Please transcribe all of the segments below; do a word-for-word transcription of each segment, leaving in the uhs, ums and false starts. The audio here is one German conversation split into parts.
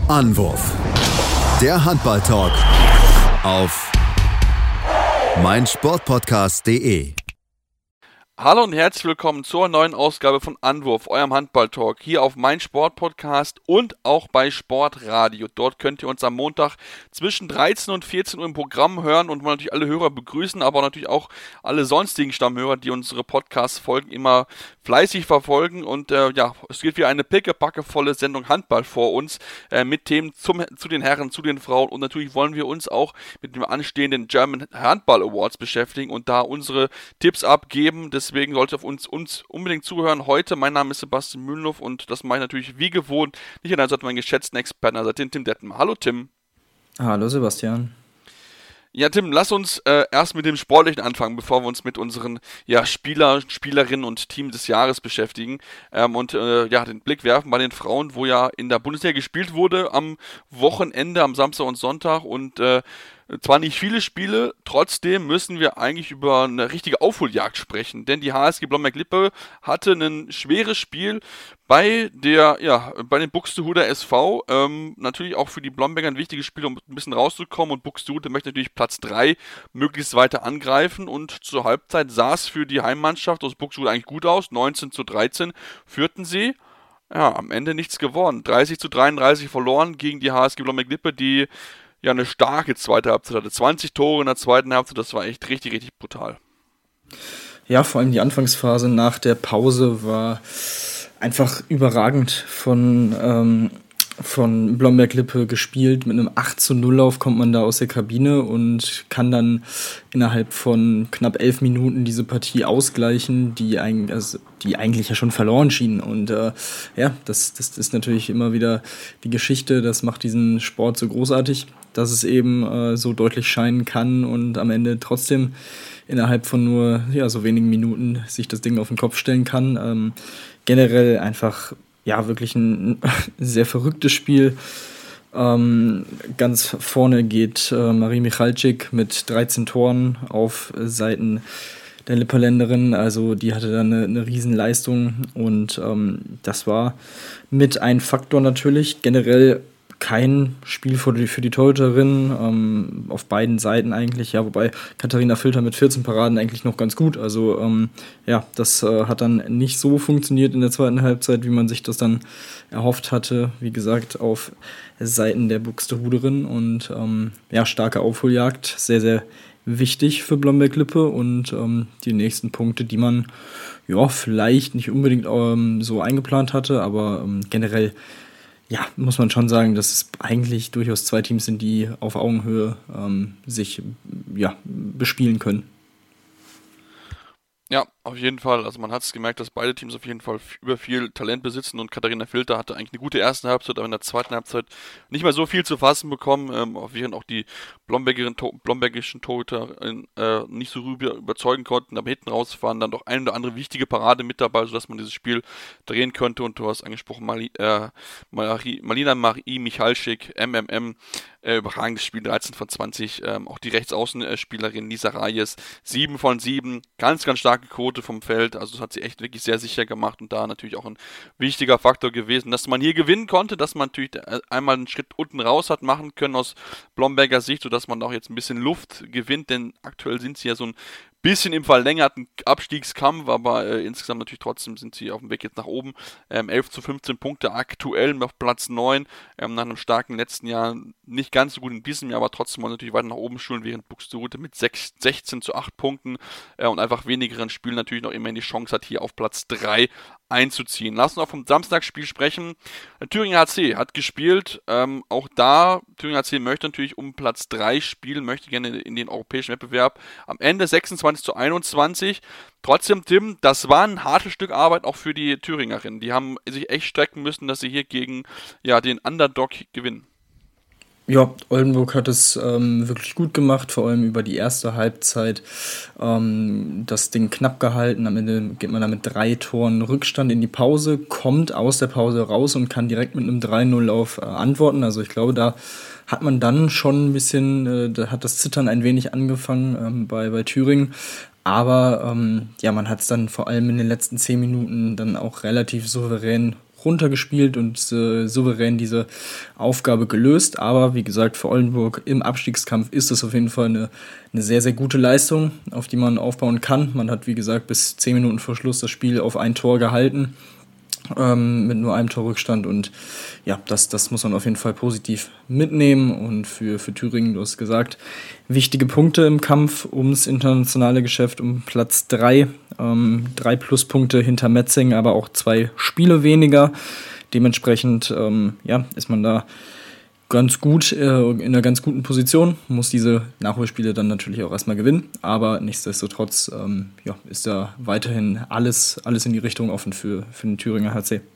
Anwurf. Der Handball-Talk auf meinsportpodcast punkt de. Hallo und herzlich willkommen zur neuen Ausgabe von Anwurf, eurem Handball-Talk, hier auf meinsportpodcast und auch bei Sportradio. Dort könnt ihr uns am Montag zwischen dreizehn und vierzehn Uhr im Programm hören und wollen natürlich alle Hörer begrüßen, aber natürlich auch alle sonstigen Stammhörer, die unsere Podcast-Folgen immer fleißig verfolgen. Und äh, ja, es geht wieder eine pickepackevolle Sendung Handball vor uns äh, mit Themen zum, zu den Herren, zu den Frauen, und natürlich wollen wir uns auch mit dem anstehenden German Handball Awards beschäftigen und da unsere Tipps abgeben. Deswegen solltet ihr auf uns, uns unbedingt zuhören. Heute, mein Name ist Sebastian Mühlenhoff und das mache ich natürlich wie gewohnt nicht an der Seite meinen geschätzten Experten, also den Tim Detmer. Hallo Tim. Hallo Sebastian. Ja, Tim, lass uns äh, erst mit dem Sportlichen anfangen, bevor wir uns mit unseren ja, Spieler, Spielerinnen und Team des Jahres beschäftigen ähm, und äh, ja, den Blick werfen bei den Frauen, wo ja in der Bundesliga gespielt wurde am Wochenende, am Samstag und Sonntag, und äh, zwar nicht viele Spiele, trotzdem müssen wir eigentlich über eine richtige Aufholjagd sprechen, denn die H S G Blomberg-Lippe hatte ein schweres Spiel bei der, ja, bei den Buxtehuder S V, ähm, natürlich auch für die Blomberger ein wichtiges Spiel, um ein bisschen rauszukommen, und Buxtehude möchte natürlich Platz drei möglichst weiter angreifen, und zur Halbzeit sah es für die Heimmannschaft aus Buxtehude eigentlich gut aus, neunzehn zu dreizehn führten sie. Ja, am Ende nichts geworden, dreißig zu dreiunddreißig verloren gegen die H S G Blomberg-Lippe, die ja eine starke zweite Halbzeit hatte. zwanzig Tore in der zweiten Halbzeit, das war echt richtig, richtig brutal. Ja, vor allem die Anfangsphase nach der Pause war einfach überragend von, ähm, von Blomberg-Lippe gespielt. Mit einem acht zu null Lauf kommt man da aus der Kabine und kann dann innerhalb von knapp elf Minuten diese Partie ausgleichen, die eigentlich, also die eigentlich ja schon verloren schien. Und äh, ja, das, das ist natürlich immer wieder die Geschichte, das macht diesen Sport so großartig, dass es eben äh, so deutlich scheinen kann und am Ende trotzdem innerhalb von nur ja, so wenigen Minuten sich das Ding auf den Kopf stellen kann. Ähm, generell einfach ja wirklich ein sehr verrücktes Spiel. Ähm, ganz vorne geht äh, Marie Michalczyk mit dreizehn Toren auf Seiten der Lipperländerin. Also die hatte da eine, eine Riesenleistung, und ähm, das war mit ein Faktor natürlich. Generell kein Spiel für die, für die Torhüterin, ähm, auf beiden Seiten eigentlich, ja, wobei Katharina Filter mit vierzehn Paraden eigentlich noch ganz gut, also ähm, ja, das äh, hat dann nicht so funktioniert in der zweiten Halbzeit, wie man sich das dann erhofft hatte, wie gesagt, auf Seiten der Buxtehuderin, und ähm, ja, starke Aufholjagd, sehr, sehr wichtig für Blomberg-Lippe, und ähm, die nächsten Punkte, die man ja vielleicht nicht unbedingt ähm, so eingeplant hatte, aber ähm, generell ja, muss man schon sagen, dass es eigentlich durchaus zwei Teams sind, die auf Augenhöhe ähm, sich ja, bespielen können. Ja, auf jeden Fall. Also man hat es gemerkt, dass beide Teams auf jeden Fall f- über viel Talent besitzen, und Katharina Filter hatte eigentlich eine gute erste Halbzeit, aber in der zweiten Halbzeit nicht mehr so viel zu fassen bekommen, ähm, während auch die Blombergerin, to- blombergischen Torhüter äh, nicht so rüber überzeugen konnten, aber hinten raus waren dann doch eine oder andere wichtige Parade mit dabei, sodass man dieses Spiel drehen könnte, und du hast angesprochen, Mali, äh, Marie, Malina Marie Michalczyk, M M M, äh, überragendes Spiel, dreizehn von zwanzig, ähm, auch die Rechtsaußenspielerin Lisa Reyes, sieben von sieben, ganz, ganz starke Quote vom Feld, also das hat sie echt wirklich sehr sicher gemacht, und da natürlich auch ein wichtiger Faktor gewesen, dass man hier gewinnen konnte, dass man natürlich einmal einen Schritt unten raus hat machen können aus Blomberger Sicht, sodass man auch jetzt ein bisschen Luft gewinnt, denn aktuell sind sie ja so ein bisschen im verlängerten Abstiegskampf, aber äh, insgesamt natürlich trotzdem sind sie auf dem Weg jetzt nach oben. Ähm, elf zu fünfzehn Punkte aktuell auf Platz neun, ähm, nach einem starken letzten Jahr, nicht ganz so gut in diesem Jahr, aber trotzdem wollen natürlich weiter nach oben schulen, während Buxtehude mit sechs, sechzehn zu acht Punkten äh, und einfach wenigeren Spielen natürlich noch immerhin die Chance hat, hier auf Platz drei einzuziehen. Lass uns auch vom Samstagsspiel sprechen. Der Thüringer H C hat gespielt, ähm, auch da, Thüringer H C möchte natürlich um Platz drei spielen, möchte gerne in den europäischen Wettbewerb. Am Ende sechsundzwanzig zu einundzwanzig. Trotzdem, Tim, das war ein hartes Stück Arbeit auch für die Thüringerinnen. Die haben sich echt strecken müssen, dass sie hier gegen ja, den Underdog gewinnen. Ja, Oldenburg hat es ähm, wirklich gut gemacht, vor allem über die erste Halbzeit ähm, das Ding knapp gehalten. Am Ende geht man da mit drei Toren Rückstand in die Pause, kommt aus der Pause raus und kann direkt mit einem drei null Lauf äh, antworten. Also ich glaube, da hat man dann schon ein bisschen, äh, da hat das Zittern ein wenig angefangen ähm, bei, bei Thüringen. Aber ähm, ja, man hat es dann vor allem in den letzten zehn Minuten dann auch relativ souverän runtergespielt und äh, souverän diese Aufgabe gelöst. Aber wie gesagt, für Oldenburg im Abstiegskampf ist es auf jeden Fall eine, eine sehr, sehr gute Leistung, auf die man aufbauen kann. Man hat, wie gesagt, bis zehn Minuten vor Schluss das Spiel auf ein Tor gehalten. Ähm, mit nur einem Torrückstand und ja, das, das muss man auf jeden Fall positiv mitnehmen und für, für Thüringen, du hast gesagt, wichtige Punkte im Kampf ums internationale Geschäft, um Platz drei, ähm, drei Pluspunkte hinter Metzing, aber auch zwei Spiele weniger, dementsprechend ähm, ja, ist man da ganz gut, äh, in einer ganz guten Position, muss diese Nachholspiele dann natürlich auch erstmal gewinnen, aber nichtsdestotrotz ähm, ja, ist da weiterhin alles, alles in die Richtung offen für, für den Thüringer H C.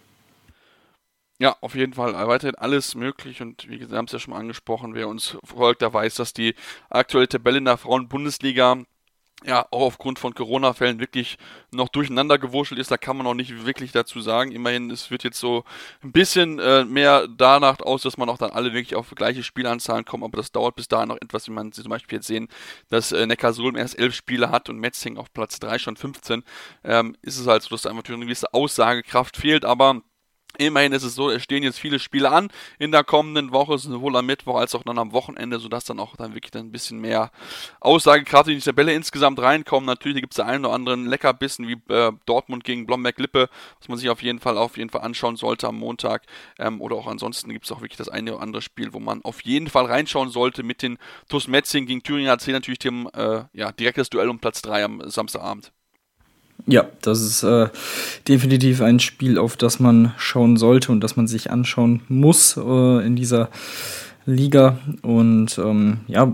Ja, auf jeden Fall weiterhin alles möglich und wie gesagt, wir haben es ja schon mal angesprochen, wer uns folgt, der weiß, dass die aktuelle Tabelle in der Frauen-Bundesliga ja auch aufgrund von Corona-Fällen wirklich noch durcheinander gewurschtelt ist, da kann man auch nicht wirklich dazu sagen. Immerhin, es wird jetzt so ein bisschen äh, mehr danach aus, dass man auch dann alle wirklich auf gleiche Spielanzahlen kommen, aber das dauert bis dahin noch etwas, wie man zum Beispiel jetzt sehen, dass äh, Neckarsulm erst elf Spiele hat und Metzing auf Platz drei schon fünfzehn, ähm, ist es halt so, dass da einfach eine gewisse Aussagekraft fehlt, aber immerhin ist es so, es stehen jetzt viele Spiele an in der kommenden Woche, sowohl am Mittwoch als auch dann am Wochenende, sodass dann auch dann wirklich dann ein bisschen mehr Aussagekraft in die Tabelle insgesamt reinkommen. Natürlich gibt es da einen oder anderen Leckerbissen wie äh, Dortmund gegen Blomberg-Lippe, was man sich auf jeden Fall auf jeden Fall anschauen sollte am Montag. Ähm, oder auch ansonsten gibt es auch wirklich das eine oder andere Spiel, wo man auf jeden Fall reinschauen sollte mit den T U S Metzing gegen Thüringer A C, natürlich dem äh, ja, direktes Duell um Platz drei am Samstagabend. Ja, das ist äh, definitiv ein Spiel, auf das man schauen sollte und das man sich anschauen muss äh, in dieser Liga. Und ähm, ja,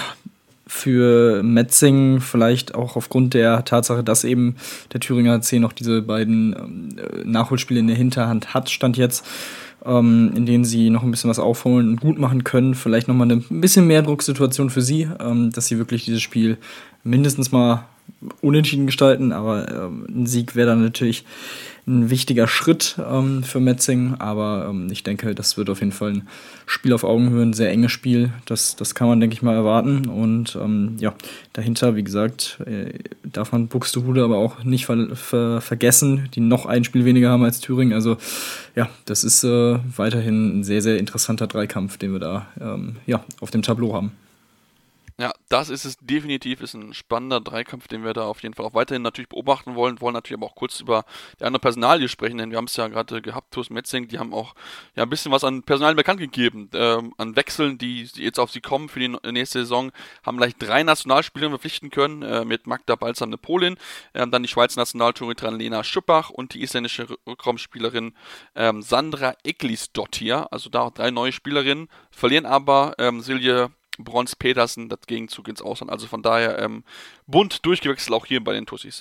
für Metzing vielleicht auch aufgrund der Tatsache, dass eben der Thüringer H C noch diese beiden äh, Nachholspiele in der Hinterhand hat, stand jetzt, ähm, in denen sie noch ein bisschen was aufholen und gut machen können. Vielleicht nochmal eine ein bisschen mehr Drucksituation für sie, ähm, dass sie wirklich dieses Spiel mindestens mal unentschieden gestalten, aber ähm, ein Sieg wäre dann natürlich ein wichtiger Schritt ähm, für Metzing, aber ähm, ich denke, das wird auf jeden Fall ein Spiel auf Augenhöhe, ein sehr enges Spiel, das, das kann man, denke ich mal, erwarten und ähm, ja, dahinter, wie gesagt, äh, darf man Buxtehude aber auch nicht ver- ver- vergessen, die noch ein Spiel weniger haben als Thüringen, also ja, das ist äh, weiterhin ein sehr, sehr interessanter Dreikampf, den wir da ähm, ja, auf dem Tableau haben. Ja, das ist es definitiv, ist ein spannender Dreikampf, den wir da auf jeden Fall auch weiterhin natürlich beobachten wollen, wollen natürlich aber auch kurz über die andere Personalie sprechen, denn wir haben es ja gerade gehabt, T U S Metzing, die haben auch ja ein bisschen was an Personal bekannt gegeben, ähm, an Wechseln, die jetzt auf sie kommen für die nächste Saison, haben gleich drei Nationalspieler verpflichten können, äh, mit Magda Balsam, eine Polin, äh, dann die Schweizer Nationaltorhüterin Lena Schüppach und die isländische Rückraumspielerin ähm, Sandra Eglisdottir, also da auch drei neue Spielerinnen, verlieren aber ähm, Silje Brons Petersen, das Gegenzug ins Ausland. Also von daher ähm, bunt durchgewechselt auch hier bei den Tussis.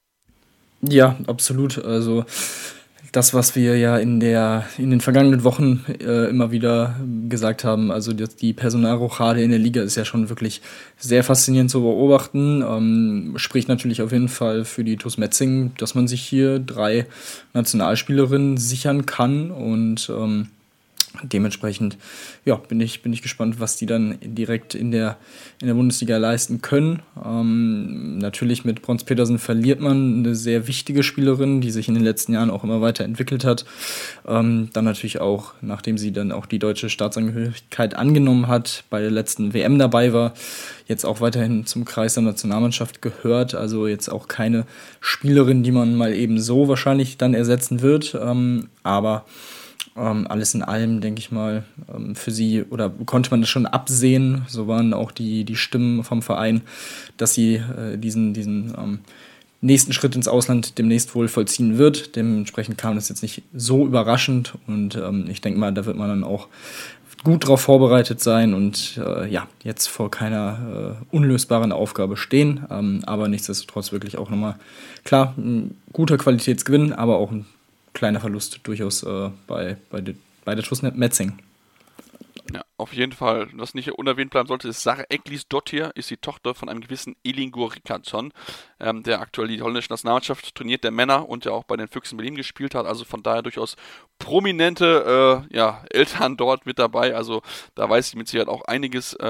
Ja, absolut. Also das, was wir ja in der in den vergangenen Wochen äh, immer wieder gesagt haben, also die, die Personalrochade in der Liga ist ja schon wirklich sehr faszinierend zu beobachten. Ähm, spricht natürlich auf jeden Fall für die T U S Metzing, dass man sich hier drei Nationalspielerinnen sichern kann und ähm, dementsprechend ja, bin ich, bin ich gespannt, was die dann direkt in der, in der Bundesliga leisten können. Ähm, natürlich mit Brons Petersen verliert man eine sehr wichtige Spielerin, die sich in den letzten Jahren auch immer weiter entwickelt hat. Ähm, dann natürlich auch, nachdem sie dann auch die deutsche Staatsangehörigkeit angenommen hat, bei der letzten W M dabei war, jetzt auch weiterhin zum Kreis der Nationalmannschaft gehört. Also jetzt auch keine Spielerin, die man mal eben so wahrscheinlich dann ersetzen wird. Ähm, aber Ähm, alles in allem, denke ich mal, ähm, für sie, oder konnte man das schon absehen, so waren auch die, die Stimmen vom Verein, dass sie äh, diesen, diesen ähm, nächsten Schritt ins Ausland demnächst wohl vollziehen wird. Dementsprechend kam das jetzt nicht so überraschend und ähm, ich denke mal, da wird man dann auch gut drauf vorbereitet sein und äh, ja, jetzt vor keiner äh, unlösbaren Aufgabe stehen, ähm, aber nichtsdestotrotz wirklich auch nochmal, klar, ein guter Qualitätsgewinn, aber auch ein kleiner Verlust durchaus äh, bei, bei, de, bei der T U S Metzing. Ja, auf jeden Fall. Was nicht unerwähnt bleiben sollte, ist Sarah Eglisdottir, ist die Tochter von einem gewissen Elingur Rickardsson, ähm, der aktuell die holländische Nationalmannschaft trainiert, der Männer und ja auch bei den Füchsen Berlin gespielt hat. Also von daher durchaus prominente äh, ja, Eltern dort mit dabei. Also da weiß ich mit Sicherheit auch einiges. Ähm,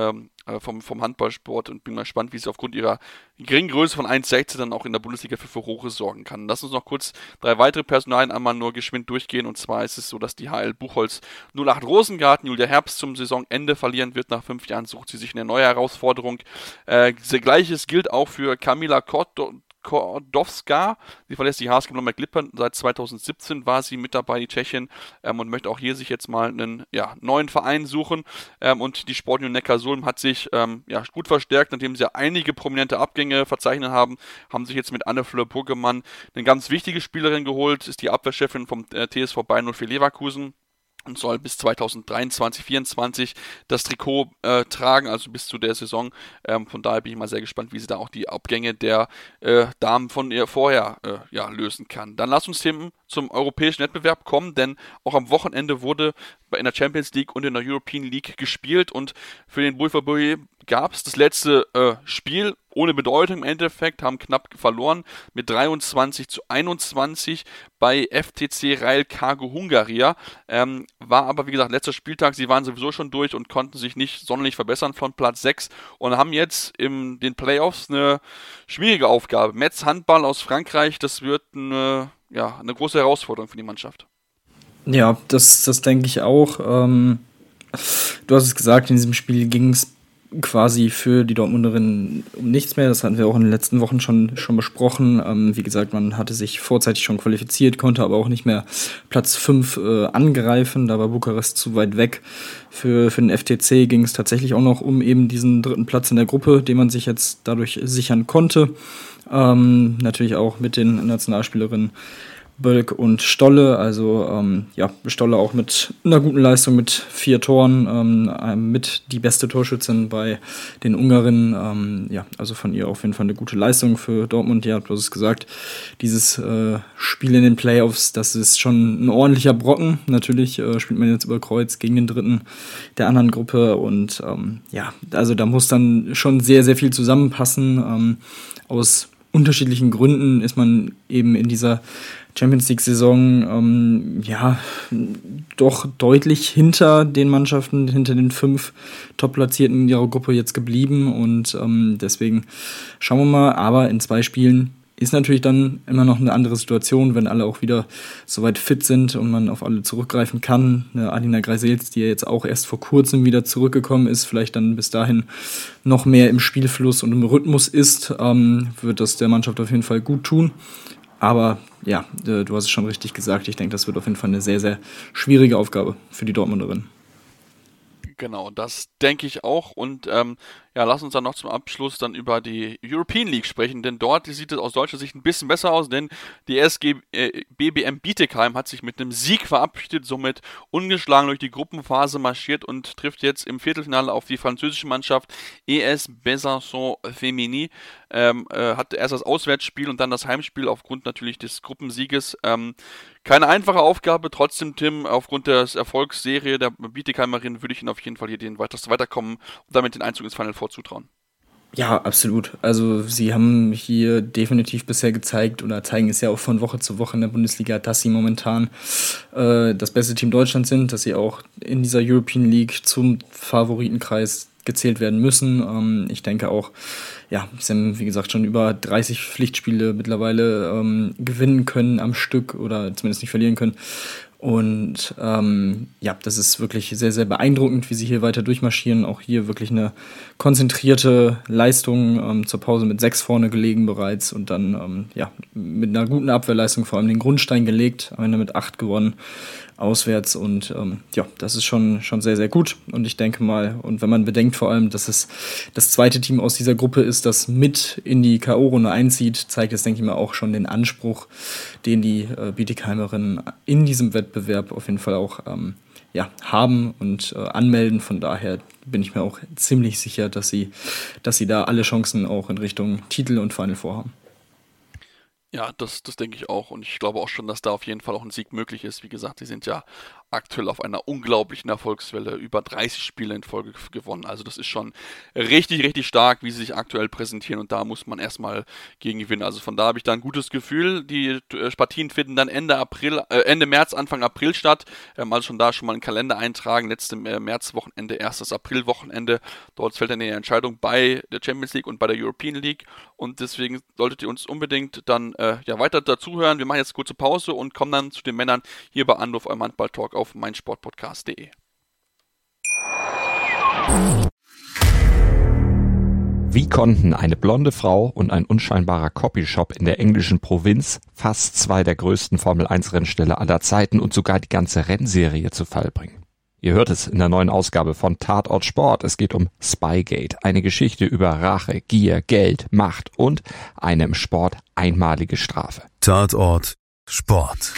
äh, vom, vom Handballsport und bin mal gespannt, wie sie aufgrund ihrer geringen Größe von eins Komma sechzehn dann auch in der Bundesliga für Furore sorgen kann. Lass uns noch kurz drei weitere Personalien einmal nur geschwind durchgehen, und zwar ist es so, dass die H L Buchholz null acht Rosengarten Julia Herbst zum Saisonende verlieren wird. Nach fünf Jahren sucht sie sich eine neue Herausforderung. Äh, Gleiches gilt auch für Kamila Kotto Kordowska, sie verlässt die H S G Blomberg-Lippe. Seit zweitausendsiebzehn war sie mit dabei, die Tschechin, ähm, und möchte auch hier sich jetzt mal einen ja, neuen Verein suchen. Ähm, und die Sportunion Neckarsulm hat sich ähm, ja, gut verstärkt, nachdem sie einige prominente Abgänge verzeichnet haben, haben sich jetzt mit Anne-Fleur Burgemann eine ganz wichtige Spielerin geholt, ist die Abwehrchefin vom äh, T S V Bayern null vier Leverkusen und soll bis zweitausenddreiundzwanzig vierundzwanzig das Trikot äh, tragen, also bis zu der Saison. Ähm, von daher bin ich mal sehr gespannt, wie sie da auch die Abgänge der äh, Damen von ihr vorher äh, ja, lösen kann. Dann lass uns Themen zum europäischen Wettbewerb kommen, denn auch am Wochenende wurde in der Champions League und in der European League gespielt, und für den BVB gab es das letzte äh, Spiel ohne Bedeutung im Endeffekt, haben knapp verloren mit dreiundzwanzig zu einundzwanzig bei F T C Rail Cargo Hungaria. Ähm, war aber, wie gesagt, letzter Spieltag, sie waren sowieso schon durch und konnten sich nicht sonderlich verbessern von Platz sechs und haben jetzt in den Playoffs eine schwierige Aufgabe. Metz Handball aus Frankreich, das wird eine, ja, eine große Herausforderung für die Mannschaft. Ja, das, das denke ich auch. Ähm, du hast es gesagt, in diesem Spiel ging es quasi für die Dortmunderinnen um nichts mehr. Das hatten wir auch in den letzten Wochen schon, schon besprochen. Ähm, wie gesagt, man hatte sich vorzeitig schon qualifiziert, konnte aber auch nicht mehr Platz fünf äh, angreifen. Da war Bukarest zu weit weg. Für, für den F T C ging es tatsächlich auch noch um eben diesen dritten Platz in der Gruppe, den man sich jetzt dadurch sichern konnte. Ähm, natürlich auch mit den Nationalspielerinnen Bölk und Stolle, also ähm, ja, Stolle auch mit einer guten Leistung mit vier Toren, ähm, mit die beste Torschützin bei den Ungarinnen, ähm, ja, also von ihr auf jeden Fall eine gute Leistung für Dortmund. Ja, du hast es gesagt, dieses äh, Spiel in den Playoffs, das ist schon ein ordentlicher Brocken. Natürlich äh, spielt man jetzt über Kreuz gegen den dritten der anderen Gruppe, und ähm, ja, also da muss dann schon sehr, sehr viel zusammenpassen. Ähm, aus unterschiedlichen Gründen ist man eben in dieser Champions League-Saison ähm, ja doch deutlich hinter den Mannschaften, hinter den fünf Top-Platzierten in ihrer Gruppe jetzt geblieben, und ähm, deswegen schauen wir mal. Aber in zwei Spielen ist natürlich dann immer noch eine andere Situation, wenn alle auch wieder soweit fit sind und man auf alle zurückgreifen kann. Eine Alina Greisels, die ja jetzt auch erst vor kurzem wieder zurückgekommen ist, vielleicht dann bis dahin noch mehr im Spielfluss und im Rhythmus ist, ähm, wird das der Mannschaft auf jeden Fall gut tun. Aber ja, du hast es schon richtig gesagt, ich denke, das wird auf jeden Fall eine sehr, sehr schwierige Aufgabe für die Dortmunderinnen. Genau, das denke ich auch, und ähm, ja, lass uns dann noch zum Abschluss dann über die European League sprechen, denn dort sieht es aus deutscher Sicht ein bisschen besser aus, denn die S G äh, B B M Bietigheim hat sich mit einem Sieg verabschiedet, somit ungeschlagen durch die Gruppenphase marschiert und trifft jetzt im Viertelfinale auf die französische Mannschaft E S Besançon Femini. Ähm, äh, hatte erst das Auswärtsspiel und dann das Heimspiel aufgrund natürlich des Gruppensieges. Ähm, keine einfache Aufgabe, trotzdem, Tim, aufgrund der Erfolgsserie der Bietigheimerin würde ich Ihnen auf jeden Fall hier den das Weiterkommen und damit den Einzug ins Final vorzutrauen. Ja, absolut. Also sie haben hier definitiv bisher gezeigt oder zeigen es ja auch von Woche zu Woche in der Bundesliga, dass sie momentan äh, das beste Team Deutschlands sind, dass sie auch in dieser European League zum Favoritenkreis gezählt werden müssen. Ähm, ich denke auch, ja, sie haben, wie gesagt, schon über dreißig Pflichtspiele mittlerweile ähm, gewinnen können am Stück oder zumindest nicht verlieren können. Und ähm, ja, das ist wirklich sehr, sehr beeindruckend, wie sie hier weiter durchmarschieren. Auch hier wirklich eine konzentrierte Leistung, ähm, zur Pause mit sechs vorne gelegen bereits und dann ähm, ja, mit einer guten Abwehrleistung vor allem den Grundstein gelegt, am Ende mit acht gewonnen auswärts, und ähm, ja, das ist schon, schon sehr, sehr gut, und ich denke mal, und wenn man bedenkt vor allem, dass es das zweite Team aus dieser Gruppe ist, das mit in die K O-Runde einzieht, zeigt es, denke ich mal, auch schon den Anspruch, den die äh, Bietigheimerinnen in diesem Wettbewerb auf jeden Fall auch ähm, ja, haben und äh, anmelden. Von daher bin ich mir auch ziemlich sicher, dass sie, dass sie da alle Chancen auch in Richtung Titel und Final vorhaben. Ja, das, das denke ich auch, und ich glaube auch schon, dass da auf jeden Fall auch ein Sieg möglich ist. Wie gesagt, die sind ja aktuell auf einer unglaublichen Erfolgswelle, über dreißig Spiele in Folge gewonnen. Also das ist schon richtig, richtig stark, wie sie sich aktuell präsentieren und da muss man erstmal gegen gewinnen. Also von da habe ich da ein gutes Gefühl. Die äh, Partien finden dann Ende April, äh, Ende März, Anfang April statt. Ähm, also schon da schon mal einen Kalender eintragen. Letzte äh, Märzwochenende, erstes Aprilwochenende. Dort fällt dann die Entscheidung bei der Champions League und bei der European League und deswegen solltet ihr uns unbedingt dann äh, ja weiter dazuhören. Wir machen jetzt eine kurze Pause und kommen dann zu den Männern hier bei Anruf eurem Handball-Talk auf meinsportpodcast punkt de. Wie konnten eine blonde Frau und ein unscheinbarer Copyshop in der englischen Provinz fast zwei der größten Formel eins Rennställe aller Zeiten und sogar die ganze Rennserie zu Fall bringen? Ihr hört es in der neuen Ausgabe von Tatort Sport. Es geht um Spygate, eine Geschichte über Rache, Gier, Geld, Macht und eine im Sport einmalige Strafe. Tatort Sport.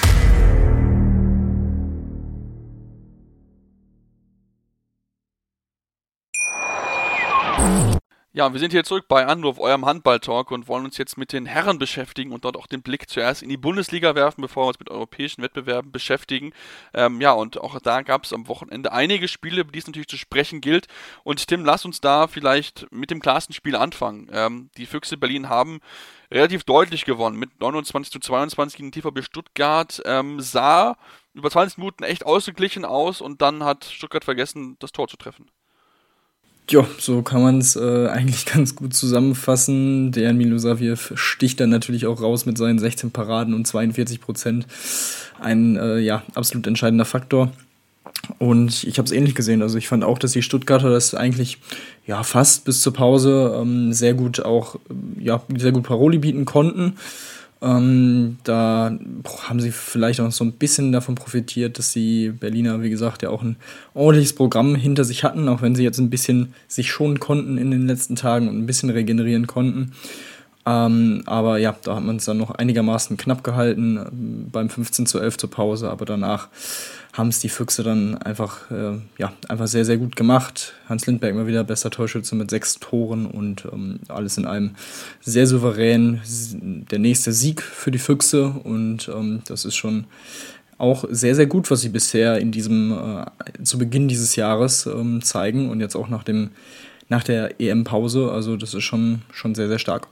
Ja, wir sind hier zurück bei Anruf, eurem Handball-Talk und wollen uns jetzt mit den Herren beschäftigen und dort auch den Blick zuerst in die Bundesliga werfen, bevor wir uns mit europäischen Wettbewerben beschäftigen. Ähm, ja, und auch da gab es am Wochenende einige Spiele, über die es natürlich zu sprechen gilt. Und Tim, lass uns da vielleicht mit dem klarsten Spiel anfangen. Ähm, die Füchse Berlin haben relativ deutlich gewonnen mit neunundzwanzig zu zweiundzwanzig gegen T V B Stuttgart. Ähm, sah über zwanzig Minuten echt ausgeglichen aus und dann hat Stuttgart vergessen, das Tor zu treffen. Ja, so kann man es äh, eigentlich ganz gut zusammenfassen. Dejan Milosavljev sticht dann natürlich auch raus mit seinen sechzehn Paraden und zweiundvierzig Prozent. Ein äh, ja, absolut entscheidender Faktor. Und ich habe es ähnlich gesehen. Also ich fand auch, dass die Stuttgarter das eigentlich ja fast bis zur Pause ähm, sehr gut auch ja sehr gut Paroli bieten konnten. Ähm, da boah, haben sie vielleicht auch so ein bisschen davon profitiert, dass die Berliner, wie gesagt, ja auch ein ordentliches Programm hinter sich hatten, auch wenn sie jetzt ein bisschen sich schonen konnten in den letzten Tagen und ein bisschen regenerieren konnten. Ähm, aber ja, da hat man es dann noch einigermaßen knapp gehalten äh, beim fünfzehn zu elf zur Pause, aber danach haben es die Füchse dann einfach, äh, ja, einfach sehr, sehr gut gemacht. Hans Lindberg mal wieder bester Torschütze mit sechs Toren und ähm, alles in allem sehr souverän. Der nächste Sieg für die Füchse und ähm, das ist schon auch sehr, sehr gut, was sie bisher in diesem, äh, zu Beginn dieses Jahres ähm, zeigen und jetzt auch nach dem, nach der E M-Pause. Also das ist schon, schon sehr, sehr stark.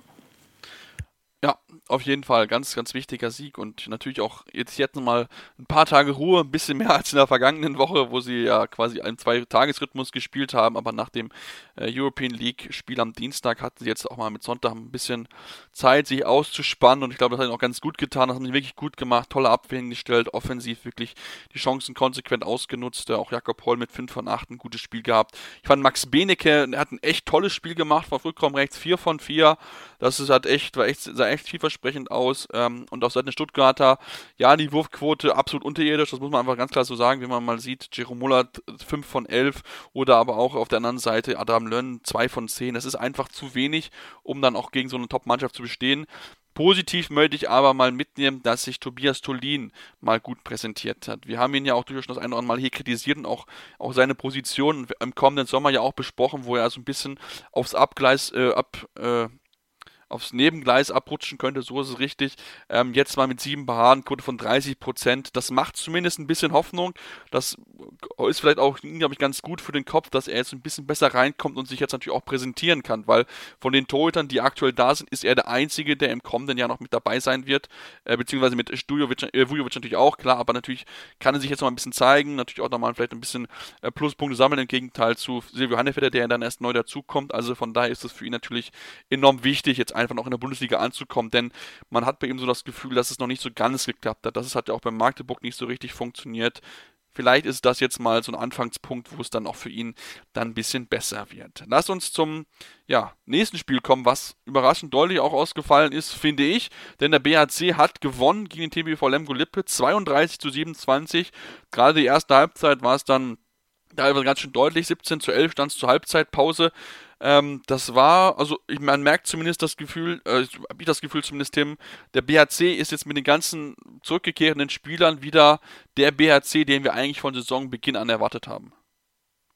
Ja, auf jeden Fall, ganz, ganz wichtiger Sieg und natürlich auch jetzt, jetzt mal ein paar Tage Ruhe, ein bisschen mehr als in der vergangenen Woche, wo sie ja quasi einen Zwei-Tages-Rhythmus gespielt haben, aber nach dem äh, European League-Spiel am Dienstag hatten sie jetzt auch mal mit Sonntag ein bisschen Zeit, sich auszuspannen und ich glaube, das hat ihnen auch ganz gut getan, das haben sie wirklich gut gemacht, tolle Abwehr hingestellt, offensiv wirklich die Chancen konsequent ausgenutzt, auch Jakob Holl mit fünf von acht ein gutes Spiel gehabt. Ich fand Max Benecke, er hat ein echt tolles Spiel gemacht, war Rückraum rechts vier von vier, das ist halt echt, war echt, sah echt vielversprechend aus ähm, und auf Seiten der Stuttgarter, ja, die Wurfquote absolut unterirdisch, das muss man einfach ganz klar so sagen, wenn man mal sieht, Jerome Mullert fünf von elf oder aber auch auf der anderen Seite Adam Lönn zwei von zehn, das ist einfach zu wenig, um dann auch gegen so eine Top-Mannschaft zu bestehen. Positiv möchte ich aber mal mitnehmen, dass sich Tobias Tholin mal gut präsentiert hat. Wir haben ihn ja auch durchaus das eine oder andere Mal hier kritisiert und auch, auch seine Position im kommenden Sommer ja auch besprochen, wo er so ein bisschen aufs Abgleis, äh, ab, äh, aufs Nebengleis abrutschen könnte, so ist es richtig. Ähm, jetzt mal mit sieben Paradenquote von dreißig Prozent. Das macht zumindest ein bisschen Hoffnung. Das ist vielleicht auch, glaube ich, ganz gut für den Kopf, dass er jetzt ein bisschen besser reinkommt und sich jetzt natürlich auch präsentieren kann, weil von den Torhütern, die aktuell da sind, ist er der Einzige, der im kommenden Jahr noch mit dabei sein wird, äh, beziehungsweise mit Stujovic, äh, Vujovic natürlich auch, klar, aber natürlich kann er sich jetzt noch mal ein bisschen zeigen, natürlich auch nochmal vielleicht ein bisschen äh, Pluspunkte sammeln, im Gegenteil zu Silvio Hannefeder, der dann erst neu dazukommt. Also von daher ist es für ihn natürlich enorm wichtig, jetzt einfach noch in der Bundesliga anzukommen, denn man hat bei ihm so das Gefühl, dass es noch nicht so ganz geklappt hat. Das hat ja auch beim Magdeburg nicht so richtig funktioniert. Vielleicht ist das jetzt mal so ein Anfangspunkt, wo es dann auch für ihn dann ein bisschen besser wird. Lass uns zum ja, nächsten Spiel kommen, was überraschend deutlich auch ausgefallen ist, finde ich, denn der B H C hat gewonnen gegen den T B V Lemgo-Lippe, zweiunddreißig zu siebenundzwanzig. Gerade die erste Halbzeit war es dann teilweise ganz schön deutlich, siebzehn zu elf stand es zur Halbzeitpause. Ähm, das war, also ich, man merkt zumindest das Gefühl, äh, habe ich das Gefühl zumindest, Tim, der B H C ist jetzt mit den ganzen zurückgekehrten Spielern wieder der B H C, den wir eigentlich von Saisonbeginn an erwartet haben.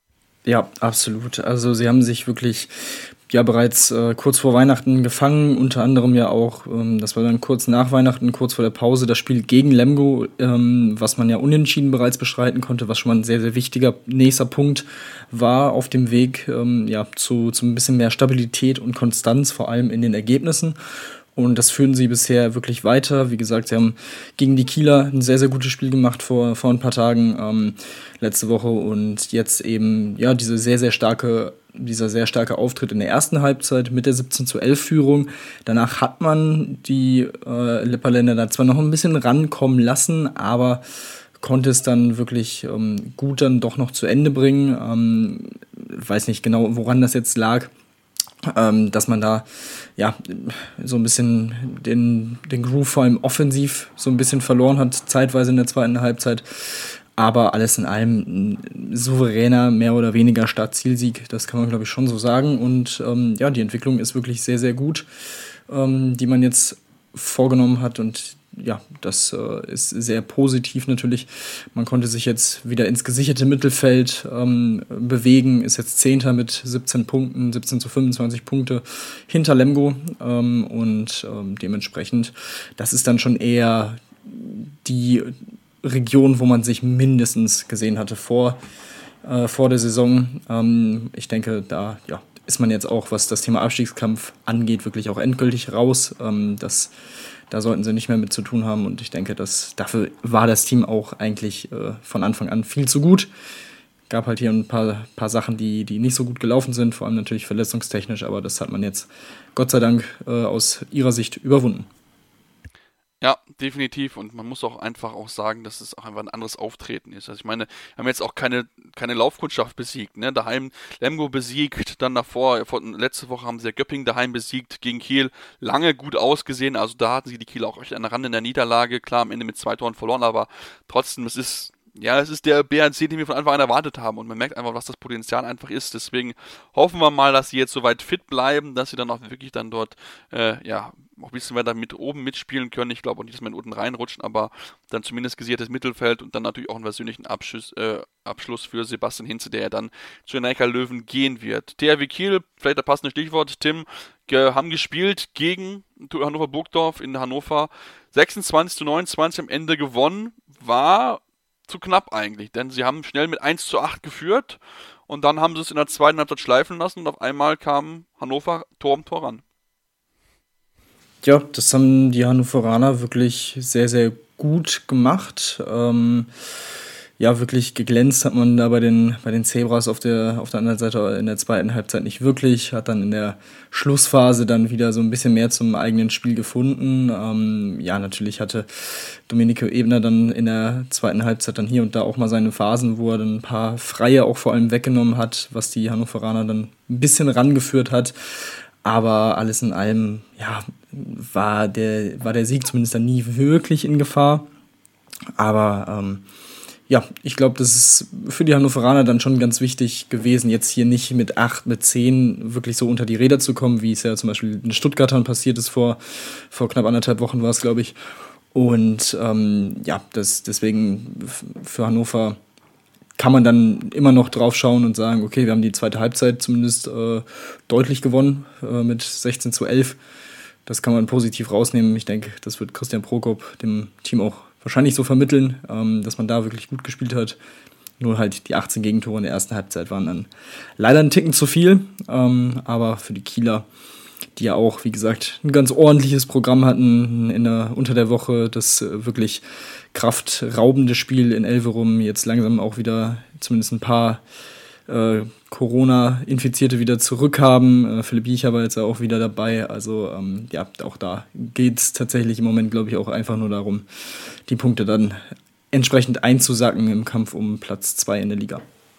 Ja, absolut. Also sie haben sich wirklich ja bereits äh, kurz vor Weihnachten gefangen, unter anderem ja auch, ähm, das war dann kurz nach Weihnachten, kurz vor der Pause, das Spiel gegen Lemgo, ähm, was man ja unentschieden bereits bestreiten konnte, was schon mal ein sehr, sehr wichtiger nächster Punkt war auf dem Weg ähm, ja, zu, zu ein bisschen mehr Stabilität und Konstanz, vor allem in den Ergebnissen. Und das führen sie bisher wirklich weiter. Wie gesagt, sie haben gegen die Kieler ein sehr, sehr gutes Spiel gemacht vor, vor ein paar Tagen, ähm, letzte Woche. Und jetzt eben, ja, diese sehr, sehr starke, dieser sehr starke Auftritt in der ersten Halbzeit mit der siebzehn zu elf Führung. Danach hat man die äh, Lipperländer da zwar noch ein bisschen rankommen lassen, aber konnte es dann wirklich ähm, gut dann doch noch zu Ende bringen. Ähm, weiß nicht genau, woran das jetzt lag. Ähm, dass man da ja so ein bisschen den, den Groove vor allem offensiv so ein bisschen verloren hat, zeitweise in der zweiten Halbzeit. Aber alles in allem ein souveräner, mehr oder weniger Start-Zielsieg, das kann man, glaube ich, schon so sagen. Und ähm, ja, die Entwicklung ist wirklich sehr, sehr gut, ähm, die man jetzt vorgenommen hat. Und ja, das äh, ist sehr positiv natürlich. Man konnte sich jetzt wieder ins gesicherte Mittelfeld ähm, bewegen, ist jetzt Zehnter mit siebzehn Punkten, siebzehn zu fünfundzwanzig Punkte hinter Lemgo. Ähm, und ähm, dementsprechend, das ist dann schon eher die Region, wo man sich mindestens gesehen hatte vor, äh, vor der Saison. Ähm, ich denke, da ja, ist man jetzt auch, was das Thema Abstiegskampf angeht, wirklich auch endgültig raus. Ähm, das Da sollten sie nicht mehr mit zu tun haben und ich denke, dass dafür war das Team auch eigentlich äh, von Anfang an viel zu gut. Gab halt hier ein paar, paar Sachen, die, die nicht so gut gelaufen sind, vor allem natürlich verletzungstechnisch, aber das hat man jetzt Gott sei Dank äh, aus ihrer Sicht überwunden. Ja, definitiv. Und man muss auch einfach auch sagen, dass es auch einfach ein anderes Auftreten ist. Also ich meine, wir haben jetzt auch keine, keine Laufkundschaft besiegt. Ne? Daheim Lemgo besiegt, dann davor, vor, letzte Woche haben sie ja Göppingen daheim besiegt, gegen Kiel lange gut ausgesehen. Also da hatten sie die Kiel auch echt an der Rand in der Niederlage. Klar, am Ende mit zwei Toren verloren, aber trotzdem, es ist... Ja, es ist der B R C, den wir von Anfang an erwartet haben und man merkt einfach, was das Potenzial einfach ist. Deswegen hoffen wir mal, dass sie jetzt soweit fit bleiben, dass sie dann auch wirklich dann dort äh, ja auch ein bisschen weiter mit oben mitspielen können. Ich glaube auch nicht, dass wir in unten reinrutschen, aber dann zumindest gesichertes Mittelfeld und dann natürlich auch einen persönlichen Abschluss, äh, Abschluss für Sebastian Hinze, der ja dann zu den Neckar Löwen gehen wird. T H W Kiel, vielleicht das passende Stichwort, Tim, ge- haben gespielt gegen Hannover Burgdorf in Hannover. sechsundzwanzig zu neunundzwanzig am Ende gewonnen, war zu knapp eigentlich, denn sie haben schnell mit eins zu acht geführt und dann haben sie es in der zweiten Halbzeit schleifen lassen und auf einmal kam Hannover Tor um Tor ran. Ja, das haben die Hannoveraner wirklich sehr, sehr gut gemacht. Ähm, ja, wirklich geglänzt hat man da bei den, bei den Zebras auf der, auf der anderen Seite in der zweiten Halbzeit nicht wirklich. Hat dann in der Schlussphase dann wieder so ein bisschen mehr zum eigenen Spiel gefunden. Ähm, ja, natürlich hatte Domenico Ebner dann in der zweiten Halbzeit dann hier und da auch mal seine Phasen, wo er dann ein paar Freie auch vor allem weggenommen hat, was die Hannoveraner dann ein bisschen rangeführt hat. Aber alles in allem, ja, war der, war der Sieg zumindest dann nie wirklich in Gefahr. Aber ähm, ja, ich glaube, das ist für die Hannoveraner dann schon ganz wichtig gewesen, jetzt hier nicht mit acht, mit zehn wirklich so unter die Räder zu kommen, wie es ja zum Beispiel in Stuttgartern passiert ist vor, vor knapp anderthalb Wochen war es, glaube ich. Und ähm, ja, das, deswegen für Hannover kann man dann immer noch drauf schauen und sagen, okay, wir haben die zweite Halbzeit zumindest äh, deutlich gewonnen äh, mit sechzehn zu elf. Das kann man positiv rausnehmen. Ich denke, das wird Christian Prokop dem Team auch wahrscheinlich so vermitteln, ähm, dass man da wirklich gut gespielt hat. Nur halt die achtzehn Gegentore in der ersten Halbzeit waren dann leider ein Ticken zu viel. Ähm, aber für die Kieler, die ja auch, wie gesagt, ein ganz ordentliches Programm hatten in der, unter der Woche, das äh, wirklich kraftraubende Spiel in Elverum, jetzt langsam auch wieder zumindest ein paar äh, Corona-Infizierte wieder zurückhaben. Äh, Philipp Biecher war jetzt auch wieder dabei. Also ähm, ja, auch da geht es tatsächlich im Moment, glaube ich, auch einfach nur darum, die Punkte dann entsprechend einzusacken im Kampf um Platz zwei in der Liga.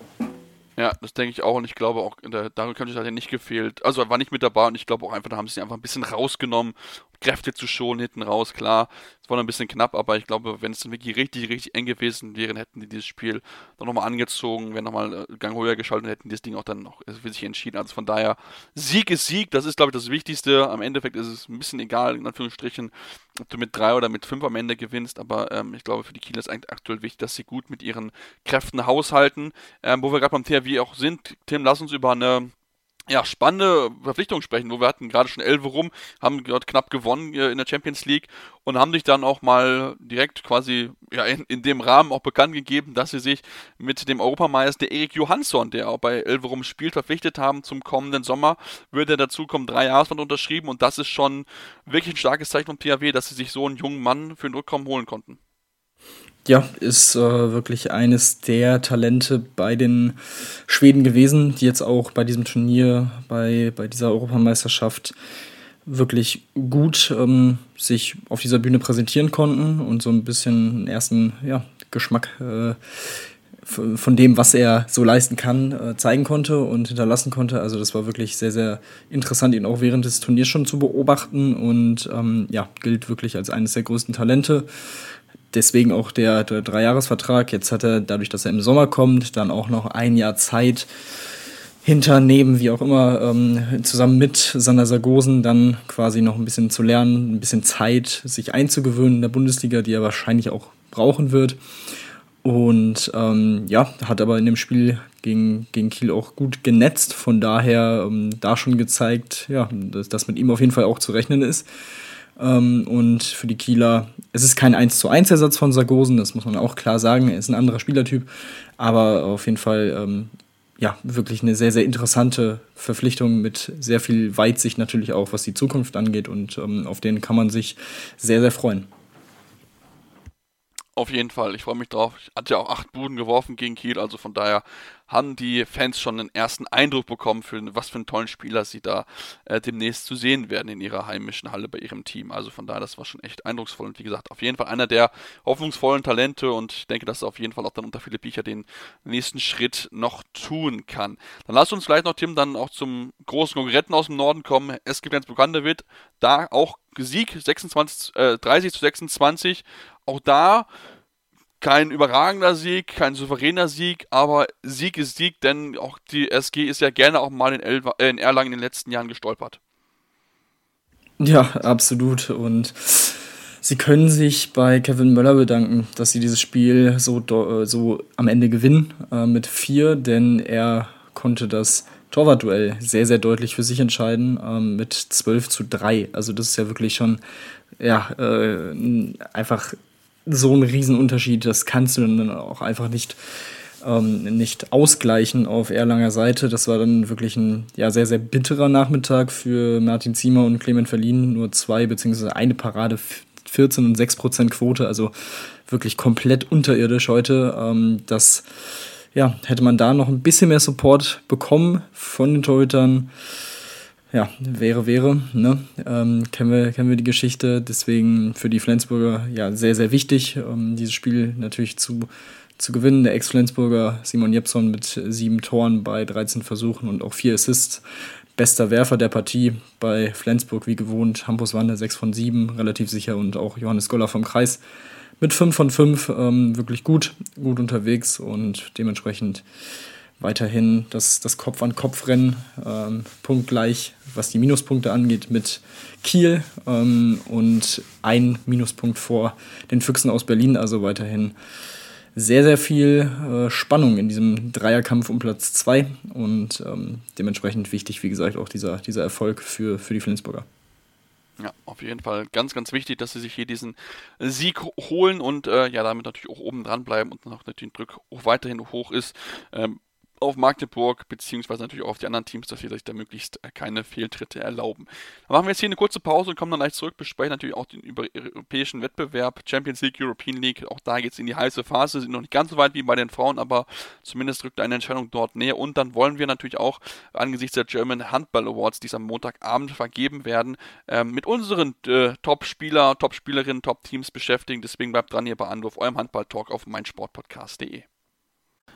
Ja, das denke ich auch und ich glaube auch, der Daniel Kamczyk hat ja nicht gefehlt. Also er war nicht mit dabei und ich glaube auch einfach, da haben sie einfach ein bisschen rausgenommen, Kräfte zu schonen hinten raus. Klar, es war noch ein bisschen knapp, aber ich glaube, wenn es dann wirklich richtig, richtig eng gewesen wäre, hätten die dieses Spiel dann nochmal angezogen, wären nochmal Gang höher geschaltet und hätten das Ding auch dann noch für sich entschieden. Also von daher, Sieg ist Sieg, das ist, glaube ich, das Wichtigste. Am Endeffekt ist es ein bisschen egal, in Anführungsstrichen, ob du mit drei oder mit fünf am Ende gewinnst, aber ähm, ich glaube, für die Kieler ist eigentlich aktuell wichtig, dass sie gut mit ihren Kräften haushalten. Ähm, wo wir gerade beim T H W auch sind, Tim, lass uns über eine ja, spannende Verpflichtung sprechen, wo wir hatten gerade schon elf rum, haben dort knapp gewonnen äh, in der Champions League und haben sich dann auch mal direkt quasi ja, in, in dem Rahmen auch bekannt gegeben, dass sie sich mit dem Europameister Erik Johansson, der auch bei elf rum spielt, verpflichtet haben zum kommenden Sommer, würde dazu kommen, drei Jahresvertrag unterschrieben und das ist schon wirklich ein starkes Zeichen vom T H W, dass sie sich so einen jungen Mann für den Rückkommen holen konnten. Ja, ist äh, wirklich eines der Talente bei den Schweden gewesen, die jetzt auch bei diesem Turnier, bei, bei dieser Europameisterschaft wirklich gut ähm, sich auf dieser Bühne präsentieren konnten und so ein bisschen einen ersten ja, Geschmack äh, von dem, was er so leisten kann, äh, zeigen konnte und hinterlassen konnte. Also das war wirklich sehr, sehr interessant, ihn auch während des Turniers schon zu beobachten und ähm, ja, gilt wirklich als eines der größten Talente. Deswegen auch der, der Dreijahresvertrag. Jetzt hat er, dadurch, dass er im Sommer kommt, dann auch noch ein Jahr Zeit, hinter, neben, wie auch immer, ähm, zusammen mit Sander Sargosen dann quasi noch ein bisschen zu lernen, ein bisschen Zeit, sich einzugewöhnen in der Bundesliga, die er wahrscheinlich auch brauchen wird. Und ähm, ja, hat aber in dem Spiel gegen, gegen Kiel auch gut genetzt. Von daher ähm, da schon gezeigt, ja, dass, dass mit ihm auf jeden Fall auch zu rechnen ist. Ähm, und für die Kieler, es ist kein eins zu eins Ersatz von Sargosen, das muss man auch klar sagen, er ist ein anderer Spielertyp, aber auf jeden Fall ähm, ja, wirklich eine sehr, sehr interessante Verpflichtung mit sehr viel Weitsicht natürlich auch, was die Zukunft angeht und ähm, auf den kann man sich sehr, sehr freuen. Auf jeden Fall, ich freue mich drauf. Ich hatte ja auch acht Buden geworfen gegen Kiel, also von daher haben die Fans schon einen ersten Eindruck bekommen, für was für einen tollen Spieler sie da äh, demnächst zu sehen werden in ihrer heimischen Halle bei ihrem Team. Also von daher, das war schon echt eindrucksvoll und wie gesagt, auf jeden Fall einer der hoffnungsvollen Talente und ich denke, dass er auf jeden Fall auch dann unter Philipp Biecher den nächsten Schritt noch tun kann. Dann lass uns vielleicht noch, Tim, dann auch zum großen Konkurrenten aus dem Norden kommen. Es gibt ganz bekannter wird, da auch Sieg sechsundzwanzig, äh, dreißig zu sechsundzwanzig. Auch da kein überragender Sieg, kein souveräner Sieg, aber Sieg ist Sieg, denn auch die S G ist ja gerne auch mal in, Elva, äh, in Erlangen in den letzten Jahren gestolpert. Ja, absolut. Und sie können sich bei Kevin Möller bedanken, dass sie dieses Spiel so, do- so am Ende gewinnen äh, mit vier, denn er konnte das Torwartduell sehr, sehr deutlich für sich entscheiden ähm, mit zwölf zu drei. Also das ist ja wirklich schon ja, äh, einfach so ein Riesenunterschied, das kannst du dann auch einfach nicht, ähm, nicht ausgleichen auf Erlanger Seite. Das war dann wirklich ein ja, sehr, sehr bitterer Nachmittag für Martin Ziemer und Clement Verlin. Nur zwei beziehungsweise eine Parade, vierzehn und sechs Prozent Quote, also wirklich komplett unterirdisch heute. Ähm, das ja, hätte man da noch ein bisschen mehr Support bekommen von den Torhütern. Ja, wäre, wäre, ne? Ähm, kennen wir, kennen wir die Geschichte, deswegen für die Flensburger ja sehr, sehr wichtig, ähm, dieses Spiel natürlich zu, zu gewinnen. Der Ex-Flensburger Simon Jeppson mit sieben Toren bei dreizehn Versuchen und auch vier Assists. Bester Werfer der Partie bei Flensburg wie gewohnt. Hampus Wander sechs von sieben, relativ sicher und auch Johannes Goller vom Kreis mit fünf von fünf, ähm, wirklich gut, gut unterwegs und dementsprechend weiterhin das, das Kopf-an-Kopf-Rennen, ähm, punktgleich, was die Minuspunkte angeht, mit Kiel ähm, und ein Minuspunkt vor den Füchsen aus Berlin. Also weiterhin sehr, sehr viel äh, Spannung in diesem Dreierkampf um Platz zwei und ähm, dementsprechend wichtig, wie gesagt, auch dieser, dieser Erfolg für, für die Flensburger. Ja, auf jeden Fall ganz, ganz wichtig, dass sie sich hier diesen Sieg holen und äh, ja, damit natürlich auch oben dran bleiben und noch natürlich der Druck auch weiterhin hoch ist. Ähm, auf Magdeburg, beziehungsweise natürlich auch auf die anderen Teams, dass wir sich da möglichst keine Fehltritte erlauben. Dann machen wir jetzt hier eine kurze Pause und kommen dann gleich zurück, besprechen natürlich auch den europäischen Wettbewerb, Champions League, European League, auch da geht es in die heiße Phase, sind noch nicht ganz so weit wie bei den Frauen, aber zumindest rückt eine Entscheidung dort näher und dann wollen wir natürlich auch angesichts der German Handball Awards, die am Montagabend vergeben werden, ähm, mit unseren äh, Top-Spieler, Top-Spielerinnen, Top-Teams beschäftigen, deswegen bleibt dran hier bei Anwurf, eurem Handball-Talk auf meinsportpodcast punkt de.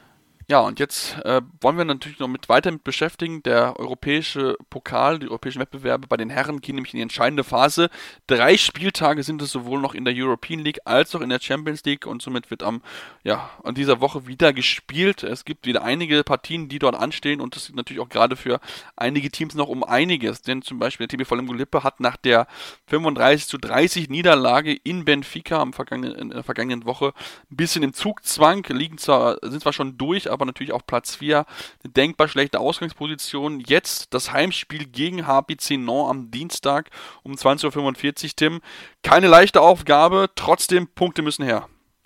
Ja, und jetzt äh, wollen wir natürlich noch mit weiter mit beschäftigen. Der europäische Pokal, die europäischen Wettbewerbe bei den Herren gehen nämlich in die entscheidende Phase. Drei Spieltage sind es sowohl noch in der European League als auch in der Champions League und somit wird am ja an dieser Woche wieder gespielt. Es gibt wieder einige Partien, die dort anstehen und es geht natürlich auch gerade für einige Teams noch um einiges. Denn zum Beispiel der T B V Lemgo Lippe hat nach der fünfunddreißig zu dreißig Niederlage in Benfica am vergangenen, in der vergangenen Woche ein bisschen im Zugzwang, liegen zwar, sind zwar schon durch, aber natürlich auf Platz vier, eine denkbar schlechte Ausgangsposition. Jetzt das Heimspiel gegen H P C Nantes am Dienstag um zwanzig Uhr fünfundvierzig, Tim. Keine leichte Aufgabe, trotzdem Punkte müssen her.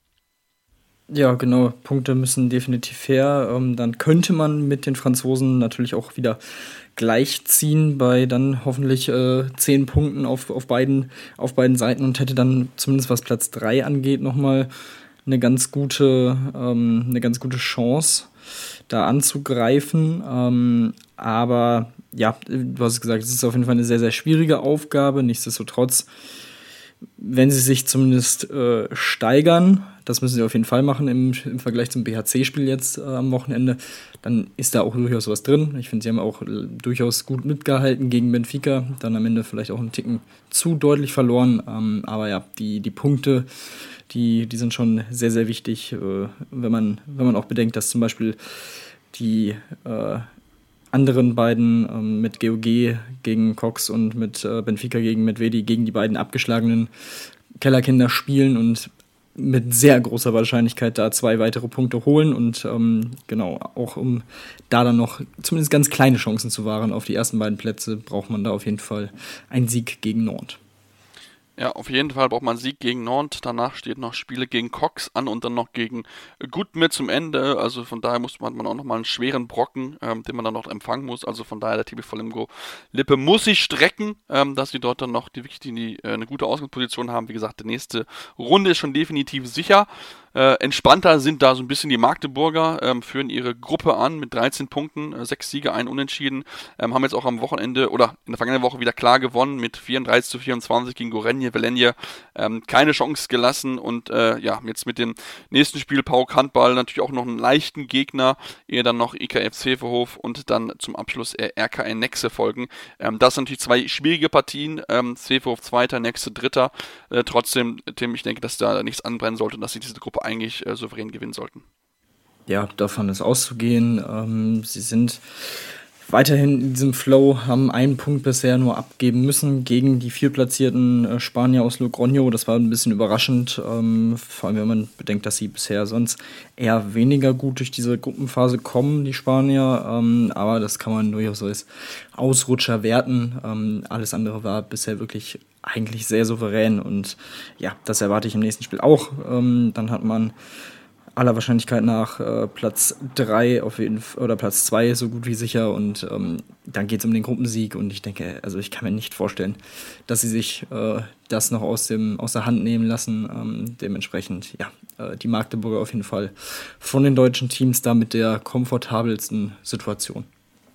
Ja, genau, Punkte müssen definitiv her. Ähm, dann könnte man mit den Franzosen natürlich auch wieder gleichziehen bei dann hoffentlich äh, zehn Punkten auf, auf, beiden, auf beiden Seiten und hätte dann zumindest was Platz drei angeht nochmal eine ganz gute, ähm, eine ganz gute Chance, da anzugreifen. Ähm, aber ja, du hast gesagt, es ist auf jeden Fall eine sehr, sehr schwierige Aufgabe. Nichtsdestotrotz, wenn sie sich zumindest äh, steigern, das müssen sie auf jeden Fall machen im, im Vergleich zum B H C-Spiel jetzt äh, am Wochenende, dann ist da auch durchaus was drin. Ich finde, sie haben auch äh, durchaus gut mitgehalten gegen Benfica, dann am Ende vielleicht auch einen Ticken zu deutlich verloren. Ähm, aber ja, die, die Punkte, die, die sind schon sehr, sehr wichtig, äh, wenn man, wenn man auch bedenkt, dass zum Beispiel die äh, anderen beiden ähm, mit G O G gegen Cox und mit äh, Benfica gegen Medvedi gegen die beiden abgeschlagenen Kellerkinder spielen und mit sehr großer Wahrscheinlichkeit da zwei weitere Punkte holen und ähm, genau, auch um da dann noch zumindest ganz kleine Chancen zu wahren auf die ersten beiden Plätze, braucht man da auf jeden Fall einen Sieg gegen Nantes. Ja, auf jeden Fall braucht man einen Sieg gegen Nantes. Danach steht noch Spiele gegen Cox an und dann noch gegen Gutme zum Ende. Also von daher muss man, man auch nochmal einen schweren Brocken, ähm, den man dann noch empfangen muss. Also von daher der T B V Lemgo Lippe muss sich strecken, ähm, dass sie dort dann noch die, die, die, äh, eine gute Ausgangsposition haben. Wie gesagt, die nächste Runde ist schon definitiv sicher. Äh, entspannter sind da so ein bisschen die Magdeburger, ähm, führen ihre Gruppe an mit dreizehn Punkten, äh, sechs Siege, ein Unentschieden, ähm, haben jetzt auch am Wochenende oder in der vergangenen Woche wieder klar gewonnen mit vierunddreißig zu vierundzwanzig gegen Gorenje Velenje, ähm, keine Chance gelassen und äh, ja, jetzt mit dem nächsten Spiel Pauk Handball natürlich auch noch einen leichten Gegner, ehe dann noch I K F Zeferhof und dann zum Abschluss äh, R K N Nexe folgen. Ähm, das sind natürlich zwei schwierige Partien, ähm, Zeferhof Zweiter, Nexe Dritter, äh, trotzdem, Tim, ich denke, dass da nichts anbrennen sollte und dass sie diese Gruppe eigentlich äh, souverän gewinnen sollten. Ja, davon ist auszugehen. Ähm, sie sind weiterhin in diesem Flow, haben einen Punkt bisher nur abgeben müssen gegen die viertplatzierten äh, Spanier aus Logroño. Das war ein bisschen überraschend, ähm, vor allem wenn man bedenkt, dass sie bisher sonst eher weniger gut durch diese Gruppenphase kommen, die Spanier. Ähm, aber das kann man durchaus als Ausrutscher werten. Ähm, alles andere war bisher wirklich eigentlich sehr souverän und ja, das erwarte ich im nächsten Spiel auch. Ähm, dann hat man aller Wahrscheinlichkeit nach äh, Platz drei auf jeden F- oder Platz zwei so gut wie sicher und ähm, dann geht es um den Gruppensieg und ich denke, also ich kann mir nicht vorstellen, dass sie sich äh, das noch aus dem aus der Hand nehmen lassen. Ähm, dementsprechend, ja, äh, die Magdeburger auf jeden Fall von den deutschen Teams da mit der komfortabelsten Situation.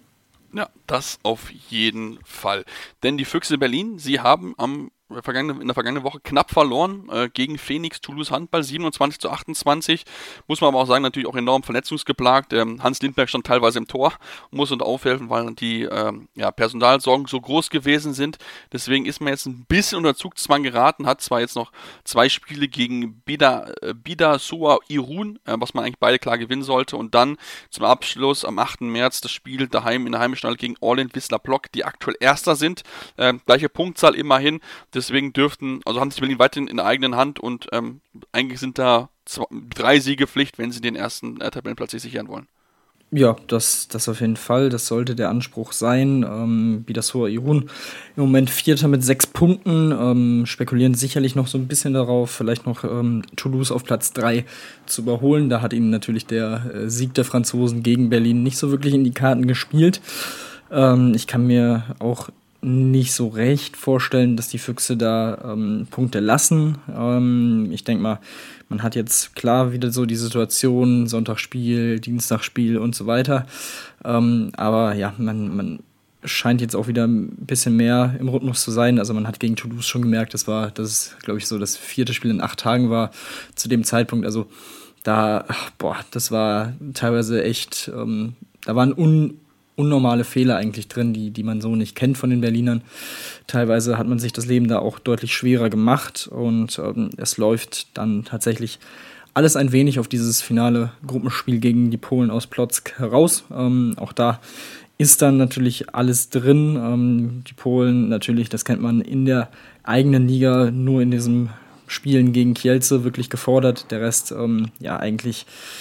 Ja, das auf jeden Fall. Denn die Füchse Berlin, sie haben am Vergangene, in der vergangenen Woche knapp verloren äh, gegen Phoenix Toulouse Handball, siebenundzwanzig zu achtundzwanzig. Muss man aber auch sagen, natürlich auch enorm verletzungsgeplagt. Ähm, Hans Lindberg stand teilweise im Tor, muss und aufhelfen, weil die ähm, ja, Personalsorgen so groß gewesen sind. Deswegen ist man jetzt ein bisschen unter Zugzwang geraten, hat zwar jetzt noch zwei Spiele gegen Bida, äh, Bida Soa Irun, äh, was man eigentlich beide klar gewinnen sollte. Und dann zum Abschluss am achten März das Spiel daheim in der Heimstall gegen Orlen Wisla Plock, die aktuell Erster sind. Äh, gleiche Punktzahl immerhin. Deswegen dürften, also haben sich Berlin weiterhin in der eigenen Hand und ähm, eigentlich sind da zwei, drei Siege Pflicht, wenn sie den ersten äh, Tabellenplatz sich sichern wollen. Ja, das, das auf jeden Fall, das sollte der Anspruch sein. Ähm, Bidassoa Irun im Moment Vierter mit sechs Punkten, ähm, spekulieren sicherlich noch so ein bisschen darauf, vielleicht noch ähm, Toulouse auf Platz drei zu überholen. Da hat ihnen natürlich der äh, Sieg der Franzosen gegen Berlin nicht so wirklich in die Karten gespielt. Ähm, ich kann mir auch nicht so recht vorstellen, dass die Füchse da ähm, Punkte lassen. Ähm, ich denke mal, man hat jetzt klar wieder so die Situation, Sonntagsspiel, Dienstagsspiel und so weiter. Ähm, aber ja, man, man scheint jetzt auch wieder ein bisschen mehr im Rhythmus zu sein. Also man hat gegen Toulouse schon gemerkt, das war, das ist, glaube ich, so das vierte Spiel in acht Tagen war zu dem Zeitpunkt. Also da, ach, boah, das war teilweise echt, ähm, da waren un, unnormale Fehler eigentlich drin, die, die man so nicht kennt von den Berlinern. Teilweise hat man sich das Leben da auch deutlich schwerer gemacht und ähm, es läuft dann tatsächlich alles ein wenig auf dieses finale Gruppenspiel gegen die Polen aus Płock heraus. Ähm, auch da ist dann natürlich alles drin. Ähm, die Polen natürlich, das kennt man in der eigenen Liga, nur in diesem Spielen gegen Kielce wirklich gefordert. Der Rest, ähm, ja, eigentlich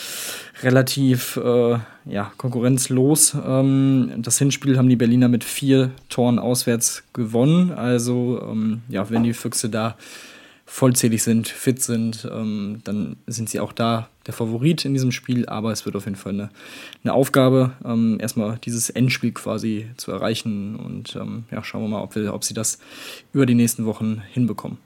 relativ äh, ja, konkurrenzlos. Ähm, das Hinspiel haben die Berliner mit vier Toren auswärts gewonnen. Also, ähm, ja, wenn die Füchse da vollzählig sind, fit sind, ähm, dann sind sie auch da der Favorit in diesem Spiel. Aber es wird auf jeden Fall eine, eine Aufgabe, ähm, erstmal dieses Endspiel quasi zu erreichen. Und ähm, ja, schauen wir mal, ob, wir, ob sie das über die nächsten Wochen hinbekommen.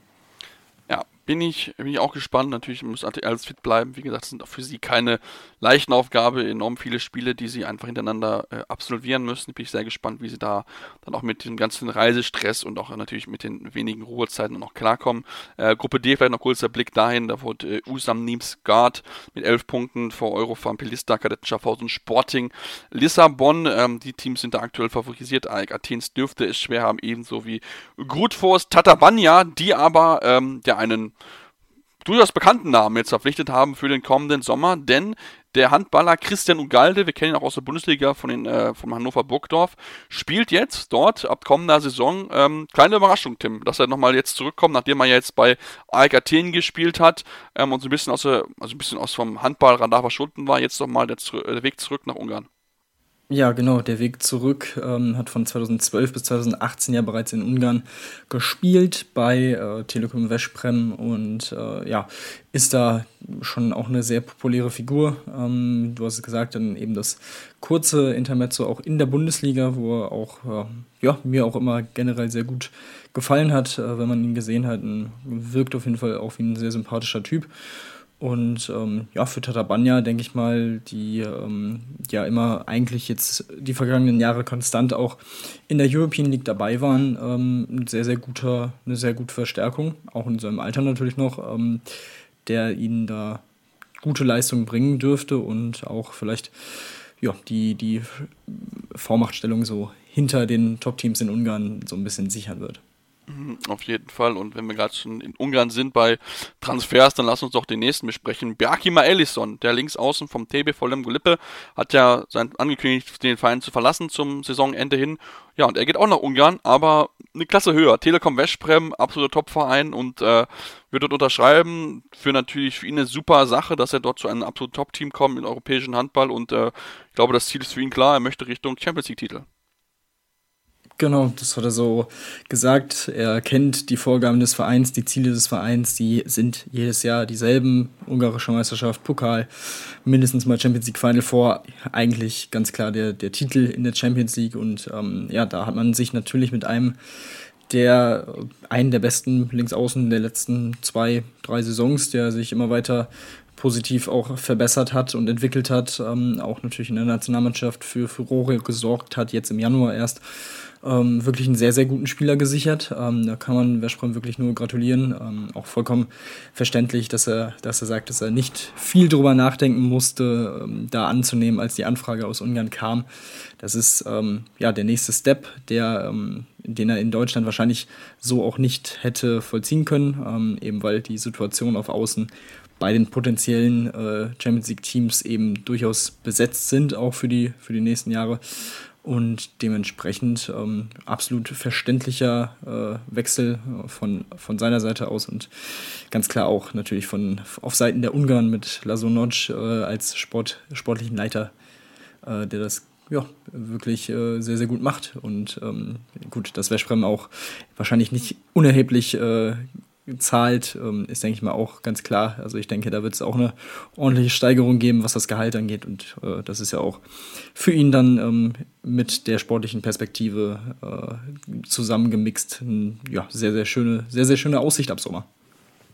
Ja, bin ich, bin ich auch gespannt. Natürlich muss alles fit bleiben. Wie gesagt, es sind auch für sie keine leichten Aufgabe. Enorm viele Spiele, die sie einfach hintereinander äh, absolvieren müssen. Bin ich sehr gespannt, wie sie da dann auch mit dem ganzen Reisestress und auch natürlich mit den wenigen Ruhezeiten noch klarkommen. Äh, Gruppe D, vielleicht noch kurzer Blick dahin. Da wurde äh, Usam Nîmes-Gard mit elf Punkten vor Eurofarm Pilista, Kadetten Schaffhausen, Sporting Lissabon. Ähm, die Teams sind da aktuell favorisiert. A E K Athens dürfte es schwer haben, ebenso wie Grutfors Tatabánya, die aber ähm, ja einen durchaus bekannten Namen jetzt verpflichtet haben für den kommenden Sommer, denn der Handballer Christian Ugalde, wir kennen ihn auch aus der Bundesliga von den, äh, vom Hannover Burgdorf, spielt jetzt dort ab kommender Saison. Ähm, kleine Überraschung, Tim, dass er nochmal jetzt zurückkommt, nachdem er jetzt bei A E K Athen gespielt hat ähm, und so ein bisschen aus der, also ein bisschen aus vom Handballradar verschwunden war, jetzt nochmal der, der Weg zurück nach Ungarn. Ja, genau, der Weg zurück, ähm, hat von zweitausendzwölf bis zweitausendachtzehn ja bereits in Ungarn gespielt bei äh, Telekom Veszprém und äh, ja, ist da schon auch eine sehr populäre Figur. Ähm, du hast es gesagt, dann eben das kurze Intermezzo auch in der Bundesliga, wo er auch, äh, ja, mir auch immer generell sehr gut gefallen hat, äh, wenn man ihn gesehen hat. Ein, wirkt auf jeden Fall auch wie ein sehr sympathischer Typ. Und ähm, ja, für Tatabánya, denke ich mal, die ähm, ja immer eigentlich jetzt die vergangenen Jahre konstant auch in der European League dabei waren, ähm, ein sehr, sehr guter, eine sehr gute Verstärkung, auch in seinem Alter natürlich noch, ähm, der ihnen da gute Leistungen bringen dürfte und auch vielleicht ja, die, die Vormachtstellung so hinter den Top-Teams in Ungarn so ein bisschen sichern wird. Auf jeden Fall. Und wenn wir gerade schon in Ungarn sind bei Transfers, dann lass uns doch den nächsten besprechen. Bjarkima Ellison, der Linksaußen vom T B V Lemgo-Lippe, hat ja sein, angekündigt, den Verein zu verlassen zum Saisonende hin. Ja, und er geht auch nach Ungarn, aber eine Klasse höher. Telekom Veszprém, absoluter Top-Verein und äh, wird dort unterschreiben. Für natürlich für ihn eine super Sache, dass er dort zu einem absoluten Top-Team kommt im europäischen Handball. Und äh, ich glaube, das Ziel ist für ihn klar. Er möchte Richtung Champions League-Titel. Genau, das hat er so gesagt. Er kennt die Vorgaben des Vereins, die Ziele des Vereins, die sind jedes Jahr dieselben. Ungarische Meisterschaft, Pokal, mindestens mal Champions League Final Four. Eigentlich ganz klar der, der Titel in der Champions League. Und ähm, ja, da hat man sich natürlich mit einem der, einen der besten Linksaußen der letzten zwei, drei Saisons, der sich immer weiter positiv auch verbessert hat und entwickelt hat, ähm, auch natürlich in der Nationalmannschaft für Furore gesorgt hat, jetzt im Januar erst. Ähm, wirklich einen sehr, sehr guten Spieler gesichert. Ähm, da kann man Veszprém wirklich nur gratulieren. Ähm, auch vollkommen verständlich, dass er, dass er sagt, dass er nicht viel drüber nachdenken musste, ähm, da anzunehmen, als die Anfrage aus Ungarn kam. Das ist ähm, ja der nächste Step, der, ähm, den er in Deutschland wahrscheinlich so auch nicht hätte vollziehen können, ähm, eben weil die Situation auf Außen bei den potenziellen äh, Champions League Teams eben durchaus besetzt sind, auch für die, für die nächsten Jahre. Und dementsprechend ähm, absolut verständlicher äh, Wechsel von, von seiner Seite aus und ganz klar auch natürlich von auf Seiten der Ungarn mit Laszlo Noc äh, als Sport, sportlichen Leiter, äh, der das ja wirklich äh, sehr, sehr gut macht. Und ähm, gut, dass Veszprém auch wahrscheinlich nicht unerheblich äh, zahlt, ähm, ist, denke ich mal, auch ganz klar. Also ich denke, da wird es auch eine ordentliche Steigerung geben, was das Gehalt angeht. Und äh, das ist ja auch für ihn dann ähm, mit der sportlichen Perspektive äh, zusammengemixt. Ein, ja, sehr, sehr schöne, sehr, sehr schöne Aussicht ab Sommer.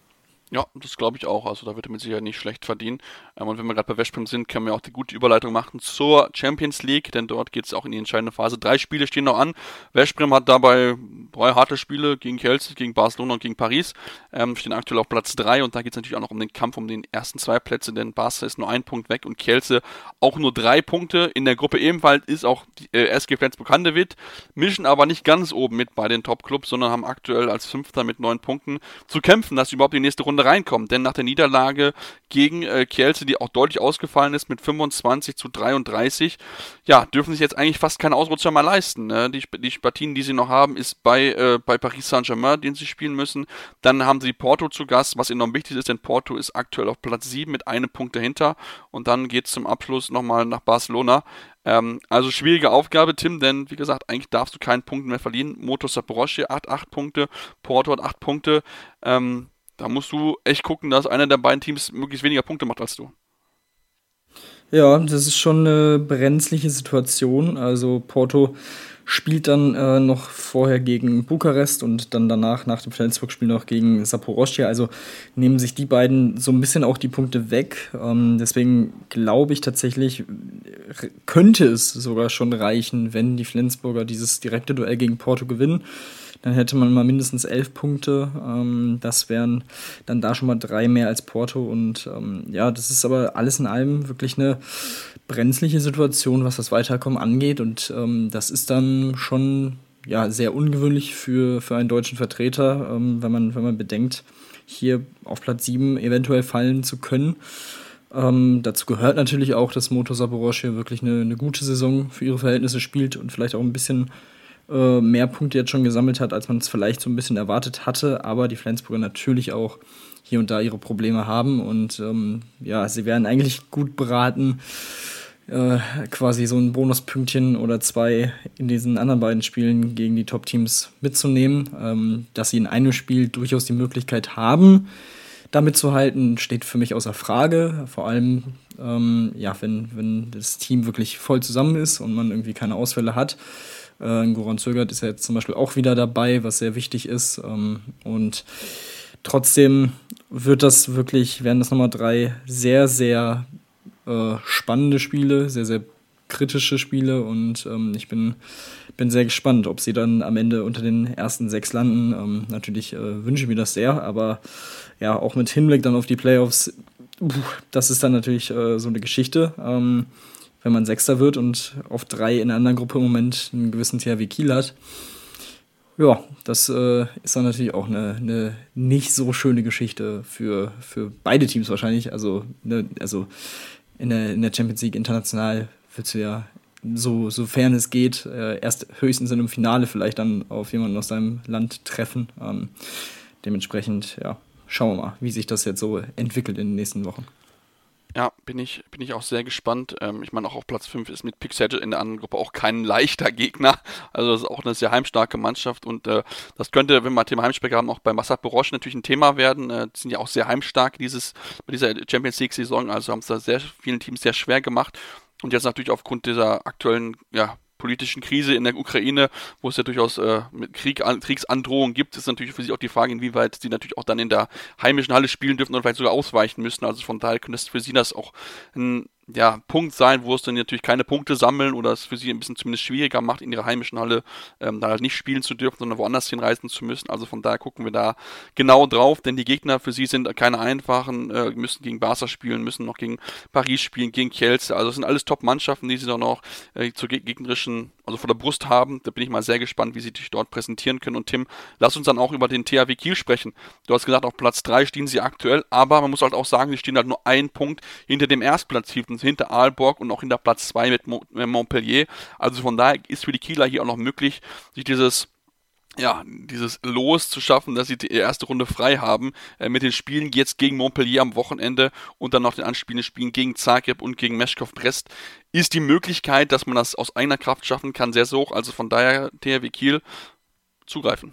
Ja, das glaube ich auch. Also da wird er mit Sicherheit nicht schlecht verdienen. Ähm, und wenn wir gerade bei Veszprém sind, können wir auch die gute Überleitung machen zur Champions League, denn dort geht es auch in die entscheidende Phase. Drei Spiele stehen noch an. Veszprém hat dabei drei harte Spiele gegen Kielce, gegen Barcelona und gegen Paris. Ähm, stehen aktuell auf Platz drei und da geht es natürlich auch noch um den Kampf um den ersten zwei Plätze, denn Barca ist nur ein Punkt weg und Kielce auch nur drei Punkte. In der Gruppe ebenfalls ist auch die äh, S G Flensburg-Handewitt, mischen aber nicht ganz oben mit bei den Top-Clubs, sondern haben aktuell als Fünfter mit neun Punkten zu kämpfen, dass sie überhaupt in die nächste Runde reinkommen. Denn nach der Niederlage gegen äh, Kielce, die auch deutlich ausgefallen ist mit fünfundzwanzig zu dreiunddreißig, ja, dürfen sich jetzt eigentlich fast keine Ausrutscher mehr leisten. Ne? Die, die Partien, die sie noch haben, ist bei, äh, bei Paris Saint-Germain, den sie spielen müssen. Dann haben sie Porto zu Gast, was enorm wichtig ist, denn Porto ist aktuell auf Platz sieben mit einem Punkt dahinter. Und dann geht es zum Abschluss nochmal nach Barcelona. Ähm, also schwierige Aufgabe, Tim, denn wie gesagt, eigentlich darfst du keinen Punkt mehr verlieren. Motor Zaporozhye hat acht Punkte, Porto hat acht Punkte. Ähm, Da musst du echt gucken, dass einer der beiden Teams möglichst weniger Punkte macht als du. Ja, das ist schon eine brenzliche Situation. Also Porto spielt dann äh, noch vorher gegen Bukarest und dann danach, nach dem Flensburg-Spiel, noch gegen Zaporozhye. Also nehmen sich die beiden so ein bisschen auch die Punkte weg. Ähm, deswegen glaube ich tatsächlich, könnte es sogar schon reichen, wenn die Flensburger dieses direkte Duell gegen Porto gewinnen. Dann hätte man mal mindestens elf Punkte. Ähm, das wären dann da schon mal drei mehr als Porto. Und ähm, ja, das ist aber alles in allem wirklich eine brenzliche Situation, was das Weiterkommen angeht. Und ähm, das ist dann schon ja, sehr ungewöhnlich für, für einen deutschen Vertreter, ähm, wenn man, wenn man bedenkt, hier auf Platz sieben eventuell fallen zu können. Ähm, dazu gehört natürlich auch, dass Motor Zaporozhye wirklich eine, eine gute Saison für ihre Verhältnisse spielt und vielleicht auch ein bisschen mehr Punkte jetzt schon gesammelt hat, als man es vielleicht so ein bisschen erwartet hatte, aber die Flensburger natürlich auch hier und da ihre Probleme haben und ähm, ja, sie wären eigentlich gut beraten, äh, quasi so ein Bonuspünktchen oder zwei in diesen anderen beiden Spielen gegen die Top-Teams mitzunehmen. Ähm, dass sie in einem Spiel durchaus die Möglichkeit haben, damit zu halten, steht für mich außer Frage, vor allem ähm, ja, wenn, wenn das Team wirklich voll zusammen ist und man irgendwie keine Ausfälle hat. Äh, Goran Zögert ist ja jetzt zum Beispiel auch wieder dabei, was sehr wichtig ist. Ähm, und trotzdem wird das wirklich, werden das nochmal drei sehr, sehr äh, spannende Spiele, sehr, sehr kritische Spiele. Und ähm, ich bin, bin sehr gespannt, ob sie dann am Ende unter den ersten sechs landen. Ähm, natürlich äh, wünsche ich mir das sehr, aber ja, auch mit Hinblick dann auf die Playoffs, das ist dann natürlich äh, so eine Geschichte. Ähm, wenn man Sechster wird und auf drei in der anderen Gruppe im Moment einen gewissen T H W Kiel hat. Ja, das äh, ist dann natürlich auch eine, eine nicht so schöne Geschichte für, für beide Teams wahrscheinlich. Also, ne, also in, der, in der Champions League international willst du ja, so, sofern es geht, äh, erst höchstens in einem Finale vielleicht dann auf jemanden aus deinem Land treffen. Ähm, dementsprechend, ja, schauen wir mal, wie sich das jetzt so entwickelt in den nächsten Wochen. Ja, bin ich, bin ich auch sehr gespannt. Ähm, ich meine, auch auf Platz fünf ist mit Pixel in der anderen Gruppe auch kein leichter Gegner. Also das ist auch eine sehr heimstarke Mannschaft und äh, das könnte, wenn wir Thema Heimsprecher haben, auch bei Zaporozhye natürlich ein Thema werden. Äh, die sind ja auch sehr heimstark dieses, bei dieser Champions League-Saison, also haben es da sehr vielen Teams sehr schwer gemacht. Und jetzt natürlich aufgrund dieser aktuellen, ja, politischen Krise in der Ukraine, wo es ja durchaus äh, mit Krieg, an, Kriegsandrohungen gibt, ist natürlich für sie auch die Frage, inwieweit sie natürlich auch dann in der heimischen Halle spielen dürfen oder vielleicht sogar ausweichen müssen. Also von daher könnte es für sie das auch ein ja, Punkt sein, wo es dann natürlich keine Punkte sammeln oder es für sie ein bisschen zumindest schwieriger macht, in ihrer heimischen Halle ähm, da halt nicht spielen zu dürfen, sondern woanders hinreisen zu müssen. Also von daher gucken wir da genau drauf, denn die Gegner für sie sind keine einfachen, äh, müssen gegen Barca spielen, müssen noch gegen Paris spielen, gegen Kielce. Also das sind alles Top-Mannschaften, die sie dann auch äh, zur gegnerischen, also vor der Brust haben. Da bin ich mal sehr gespannt, wie sie sich dort präsentieren können. Und Tim, lass uns dann auch über den T H W Kiel sprechen. Du hast gesagt, auf Platz drei stehen sie aktuell, aber man muss halt auch sagen, sie stehen halt nur einen Punkt hinter dem Erstplatzierten, hinter Aalborg und auch hinter Platz zwei mit Montpellier. Also von daher ist für die Kieler hier auch noch möglich, sich dieses ja, dieses Los zu schaffen, dass sie die erste Runde frei haben, äh, mit den Spielen jetzt gegen Montpellier am Wochenende und dann noch den anspielenden Spielen gegen Zagreb und gegen Meshkov Brest, ist die Möglichkeit, dass man das aus eigener Kraft schaffen kann, sehr, sehr hoch. Also von daher, T H W Kiel, zugreifen.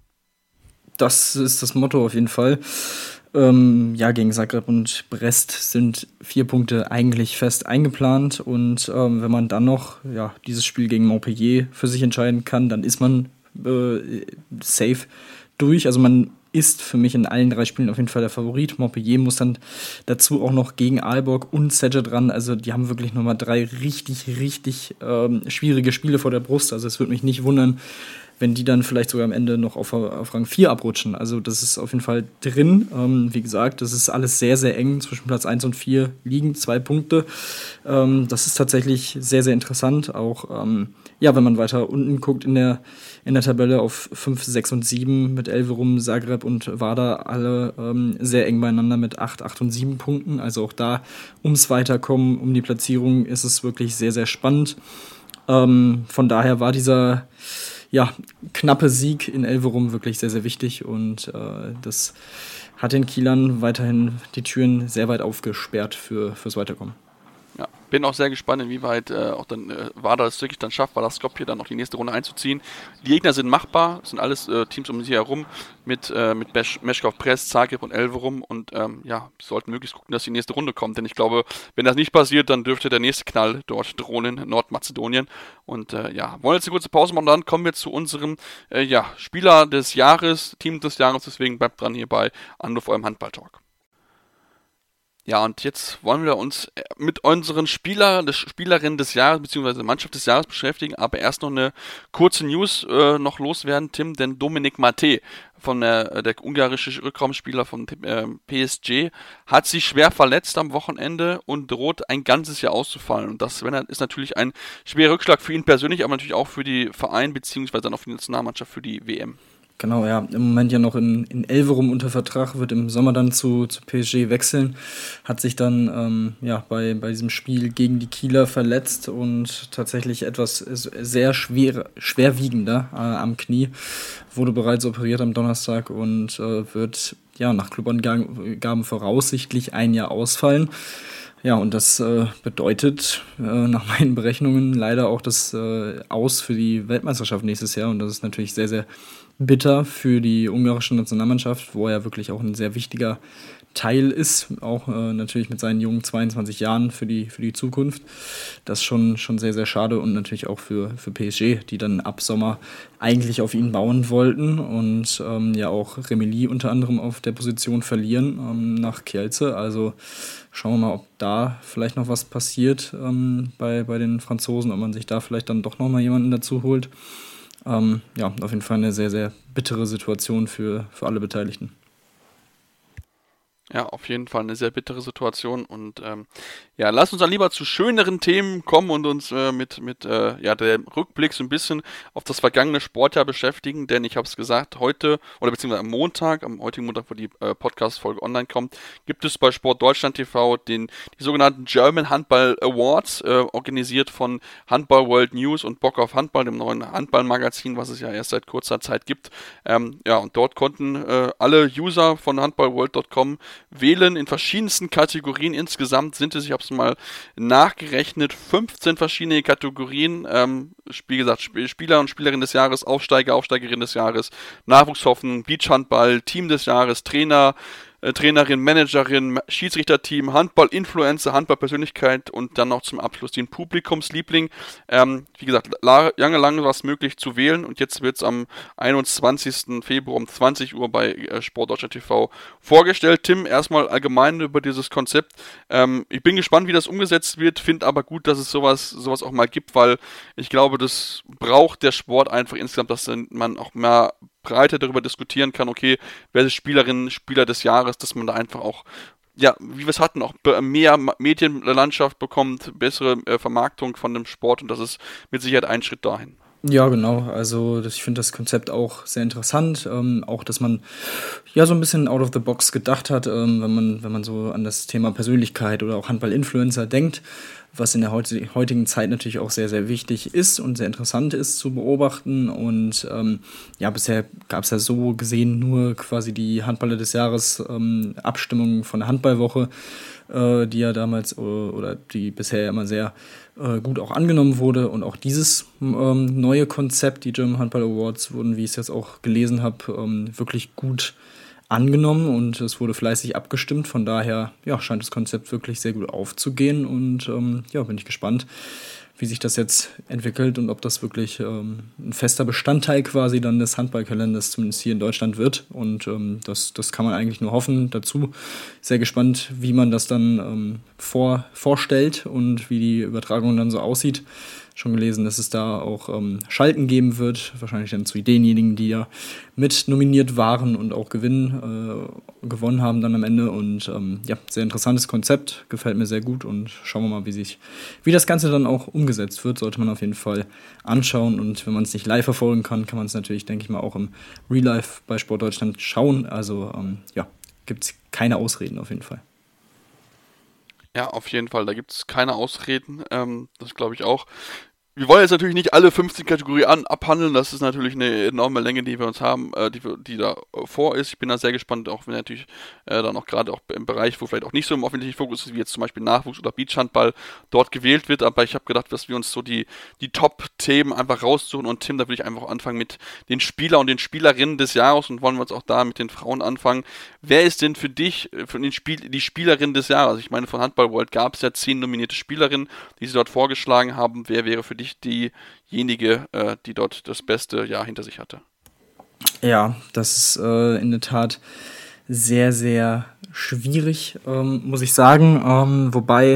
Das ist das Motto auf jeden Fall. Ähm, ja, gegen Zagreb und Brest sind vier Punkte eigentlich fest eingeplant und ähm, wenn man dann noch ja, dieses Spiel gegen Montpellier für sich entscheiden kann, dann ist man äh, safe durch. Also man ist für mich in allen drei Spielen auf jeden Fall der Favorit. Montpellier muss dann dazu auch noch gegen Aalborg und Szeged dran. Also die haben wirklich nochmal drei richtig, richtig ähm, schwierige Spiele vor der Brust. Also es würde mich nicht wundern, wenn die dann vielleicht sogar am Ende noch auf, auf Rang vier abrutschen. Also das ist auf jeden Fall drin. Ähm, wie gesagt, das ist alles sehr, sehr eng. Zwischen Platz eins und vier liegen zwei Punkte. Ähm, das ist tatsächlich sehr, sehr interessant. Auch ähm, ja, wenn man weiter unten guckt in der, in der Tabelle auf fünf, sechs und sieben mit Elverum, Zagreb und Vardar alle ähm, sehr eng beieinander mit acht, acht und sieben Punkten. Also auch da ums Weiterkommen, um die Platzierung ist es wirklich sehr, sehr spannend. Ähm, von daher war dieser ja, knappe Sieg in Elverum wirklich sehr, sehr wichtig und äh, das hat den Kielern weiterhin die Türen sehr weit aufgesperrt für, fürs Weiterkommen. Ja, bin auch sehr gespannt, inwieweit äh, auch dann äh, Vardar es wirklich dann schafft, Vardar Skopje dann noch die nächste Runde einzuziehen. Die Gegner sind machbar, es sind alles äh, Teams um sie herum mit, äh, mit Meshkov Brest, Zagreb und Elverum und ähm, ja, sollten möglichst gucken, dass die nächste Runde kommt, denn ich glaube, wenn das nicht passiert, dann dürfte der nächste Knall dort drohen in Nordmazedonien und äh, ja, wollen jetzt eine kurze Pause machen und dann kommen wir zu unserem äh, ja, Spieler des Jahres, Team des Jahres, deswegen bleibt dran hier bei Anruf eurem Handball-Talk. Ja, und jetzt wollen wir uns mit unseren Spieler, des Spielerinnen des Jahres bzw. Mannschaft des Jahres beschäftigen, aber erst noch eine kurze News äh, noch loswerden, Tim, denn Dominik Mate, von der, der ungarische Rückraumspieler von äh, P S G, hat sich schwer verletzt am Wochenende und droht ein ganzes Jahr auszufallen. Und das ist natürlich ein schwerer Rückschlag für ihn persönlich, aber natürlich auch für die Verein bzw. dann auch für die Nationalmannschaft für die W M. Genau, ja, im Moment ja noch in, in Elverum unter Vertrag, wird im Sommer dann zu, zu P S G wechseln, hat sich dann ähm, ja, bei, bei diesem Spiel gegen die Kieler verletzt und tatsächlich etwas sehr schwer, schwerwiegender äh, am Knie, wurde bereits operiert am Donnerstag und äh, wird ja nach Clubangaben voraussichtlich ein Jahr ausfallen. Ja, und das äh, bedeutet äh, nach meinen Berechnungen leider auch das äh, Aus für die Weltmeisterschaft nächstes Jahr und das ist natürlich sehr, sehr bitter für die ungarische Nationalmannschaft, wo er wirklich auch ein sehr wichtiger Teil ist, auch äh, natürlich mit seinen jungen zweiundzwanzig Jahren für die, für die Zukunft. Das ist schon, schon sehr, sehr schade und natürlich auch für, für P S G, die dann ab Sommer eigentlich auf ihn bauen wollten und ähm, ja auch Remili unter anderem auf der Position verlieren ähm, nach Kielce. Also schauen wir mal, ob da vielleicht noch was passiert ähm, bei, bei den Franzosen, ob man sich da vielleicht dann doch nochmal jemanden dazu holt. Ähm, ja, auf jeden Fall eine sehr, sehr bittere Situation für, für alle Beteiligten. Ja, auf jeden Fall eine sehr bittere Situation und ähm, ja, lass uns dann lieber zu schöneren Themen kommen und uns äh, mit, mit äh, ja, dem Rückblick so ein bisschen auf das vergangene Sportjahr beschäftigen, denn ich habe es gesagt, heute oder beziehungsweise am Montag, am heutigen Montag, wo die äh, Podcast-Folge online kommt, gibt es bei Sport Deutschland T V den, die sogenannten German Handball Awards, äh, organisiert von Handball World News und Bock auf Handball, dem neuen Handballmagazin, was es ja erst seit kurzer Zeit gibt. Ähm, ja, und dort konnten äh, alle User von handballworld punkt com wählen in verschiedensten Kategorien. Insgesamt sind es, ich habe es mal nachgerechnet, fünfzehn verschiedene Kategorien. Ähm, wie gesagt, Spieler und Spielerin des Jahres, Aufsteiger, Aufsteigerin des Jahres, Nachwuchshoffnung, Beachhandball, Team des Jahres, Trainer, äh, Trainerin, Managerin, Schiedsrichterteam, Handball-Influencer, Handball-Persönlichkeit und dann noch zum Abschluss den Publikumsliebling. Ähm, wie gesagt, lange, lange war es möglich zu wählen und jetzt wird es am einundzwanzigsten Februar um zwanzig Uhr bei äh, Sport Deutschland T V vorgestellt. Tim, erstmal allgemein über dieses Konzept. Ähm, ich bin gespannt, wie das umgesetzt wird, finde aber gut, dass es sowas, sowas auch mal gibt, weil ich glaube, das braucht der Sport einfach insgesamt, dass man auch mehr breiter darüber diskutieren kann, okay, wer ist Spielerin, Spieler des Jahres, dass man da einfach auch, ja, wie wir es hatten, auch mehr Medienlandschaft bekommt, bessere äh, Vermarktung von dem Sport und das ist mit Sicherheit ein Schritt dahin. Ja, genau. Also das, ich finde das Konzept auch sehr interessant. Ähm, auch, dass man ja so ein bisschen out of the box gedacht hat, ähm, wenn man, wenn man so an das Thema Persönlichkeit oder auch Handball-Influencer denkt, was in der heutigen Zeit natürlich auch sehr, sehr wichtig ist und sehr interessant ist zu beobachten. Und ähm, ja, bisher gab es ja so gesehen nur quasi die Handballer des Jahres ähm, Abstimmungen von der Handballwoche, äh, die ja damals äh, oder die bisher immer sehr äh, gut auch angenommen wurde. Und auch dieses ähm, neue Konzept, die German Handball Awards, wurden, wie ich es jetzt auch gelesen habe, ähm, wirklich gut angenommen und es wurde fleißig abgestimmt. Von daher ja, scheint das Konzept wirklich sehr gut aufzugehen und ähm, ja, bin ich gespannt, wie sich das jetzt entwickelt und ob das wirklich ähm, ein fester Bestandteil quasi dann des Handballkalenders zumindest hier in Deutschland wird. Und ähm, das, das kann man eigentlich nur hoffen. Dazu sehr gespannt, wie man das dann ähm, vor, vorstellt und wie die Übertragung dann so aussieht. Schon gelesen, dass es da auch ähm, Schalten geben wird, wahrscheinlich dann zu denjenigen, die ja mit nominiert waren und auch gewinnen, äh, gewonnen haben dann am Ende. Und ähm, ja, sehr interessantes Konzept, gefällt mir sehr gut und schauen wir mal, wie sich, wie das Ganze dann auch umgesetzt wird, sollte man auf jeden Fall anschauen. Und wenn man es nicht live verfolgen kann, kann man es natürlich, denke ich mal, auch im Real Life bei Sport Deutschland schauen. Also ähm, ja, gibt es keine Ausreden auf jeden Fall. Ja, auf jeden Fall, da gibt es keine Ausreden, ähm, das glaube ich auch. Wir wollen jetzt natürlich nicht alle fünfzehn Kategorien an, abhandeln, das ist natürlich eine enorme Länge, die wir uns haben, äh, die, die da äh, vor ist. Ich bin da sehr gespannt, auch wenn natürlich äh, dann auch gerade auch im Bereich, wo vielleicht auch nicht so im öffentlichen Fokus ist, wie jetzt zum Beispiel Nachwuchs oder Beachhandball dort gewählt wird, aber ich habe gedacht, dass wir uns so die, die Top-Themen einfach raussuchen und Tim, da würde ich einfach anfangen mit den Spieler und den Spielerinnen des Jahres und wollen wir uns auch da mit den Frauen anfangen. Wer ist denn für dich, für den Spiel, die Spielerin des Jahres? Ich meine, von Handball World gab es ja zehn nominierte Spielerinnen, die sie dort vorgeschlagen haben. Wer wäre für dich diejenige, äh, die dort das beste Jahr hinter sich hatte? Ja, das ist äh, in der Tat sehr, sehr schwierig, ähm, muss ich sagen. Ähm, wobei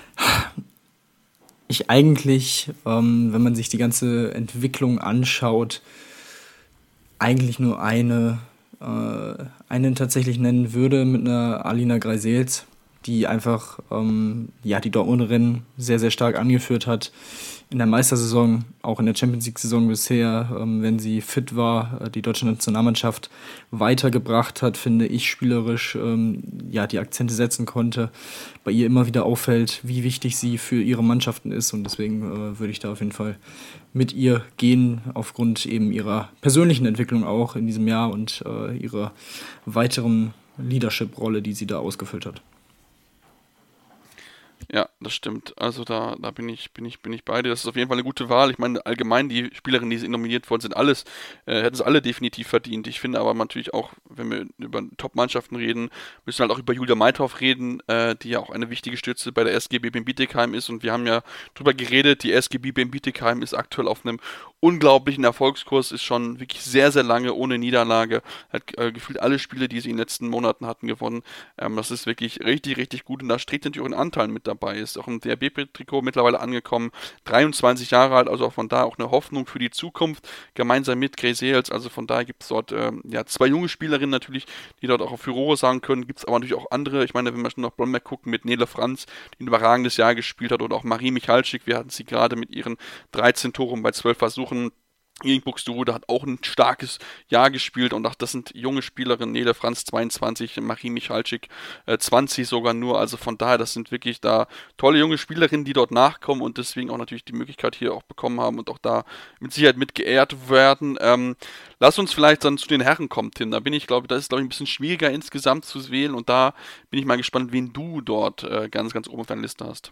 ich eigentlich, ähm, wenn man sich die ganze Entwicklung anschaut, eigentlich nur eine, äh, einen tatsächlich nennen würde mit einer Alina Greisels, die einfach ähm, ja, die Dortmunderin sehr, sehr stark angeführt hat. In der Meistersaison, auch in der Champions-League-Saison bisher, ähm, wenn sie fit war, äh, die deutsche Nationalmannschaft weitergebracht hat, finde ich, spielerisch ähm, ja, die Akzente setzen konnte. Bei ihr immer wieder auffällt, wie wichtig sie für ihre Mannschaften ist und deswegen äh, würde ich da auf jeden Fall mit ihr gehen, aufgrund eben ihrer persönlichen Entwicklung auch in diesem Jahr und äh, ihrer weiteren Leadership-Rolle, die sie da ausgefüllt hat. Ja, das stimmt. Also da, da bin ich, bin ich, bin ich bei dir. Das ist auf jeden Fall eine gute Wahl. Ich meine, allgemein die Spielerinnen, die nominiert worden sind, alles, äh, hätten es alle definitiv verdient. Ich finde aber natürlich auch, wenn wir über Top-Mannschaften reden, müssen wir halt auch über Julia Meithoff reden, äh, die ja auch eine wichtige Stütze bei der S G B Bietigheim ist. Und wir haben ja drüber geredet, die S G B Bietigheim ist aktuell auf einem unglaublichen Erfolgskurs, ist schon wirklich sehr, sehr lange ohne Niederlage. Hat äh, gefühlt alle Spiele, die sie in den letzten Monaten hatten, gewonnen. Ähm, das ist wirklich richtig, richtig gut. Und da steht natürlich auch ein Anteil mit dabei. Ist auch im D R B-Trikot mittlerweile angekommen. dreiundzwanzig Jahre alt, also auch von da auch eine Hoffnung für die Zukunft. Gemeinsam mit Greisels, also von daher gibt es dort ähm, ja, zwei junge Spielerinnen natürlich, die dort auch auf Furore sagen können. Gibt es aber natürlich auch andere. Ich meine, wenn wir schon nach Blomberg gucken, mit Nele Franz, die ein überragendes Jahr gespielt hat, oder auch Marie Michalczyk, wir hatten sie gerade mit ihren dreizehn Toren bei zwölf Versuchen. Gegen Buxtehude hat auch ein starkes Jahr gespielt und auch das sind junge Spielerinnen, Nele Franz zweiundzwanzig, Marie Michalczyk äh, zwanzig sogar nur, also von daher, das sind wirklich da tolle junge Spielerinnen, die dort nachkommen und deswegen auch natürlich die Möglichkeit hier auch bekommen haben und auch da mit Sicherheit mit geehrt werden. Ähm, lass uns vielleicht dann zu den Herren kommen, Tim, da bin ich, glaube das ist glaube ich ein bisschen schwieriger insgesamt zu wählen und da bin ich mal gespannt, wen du dort äh, ganz, ganz oben auf deiner Liste hast.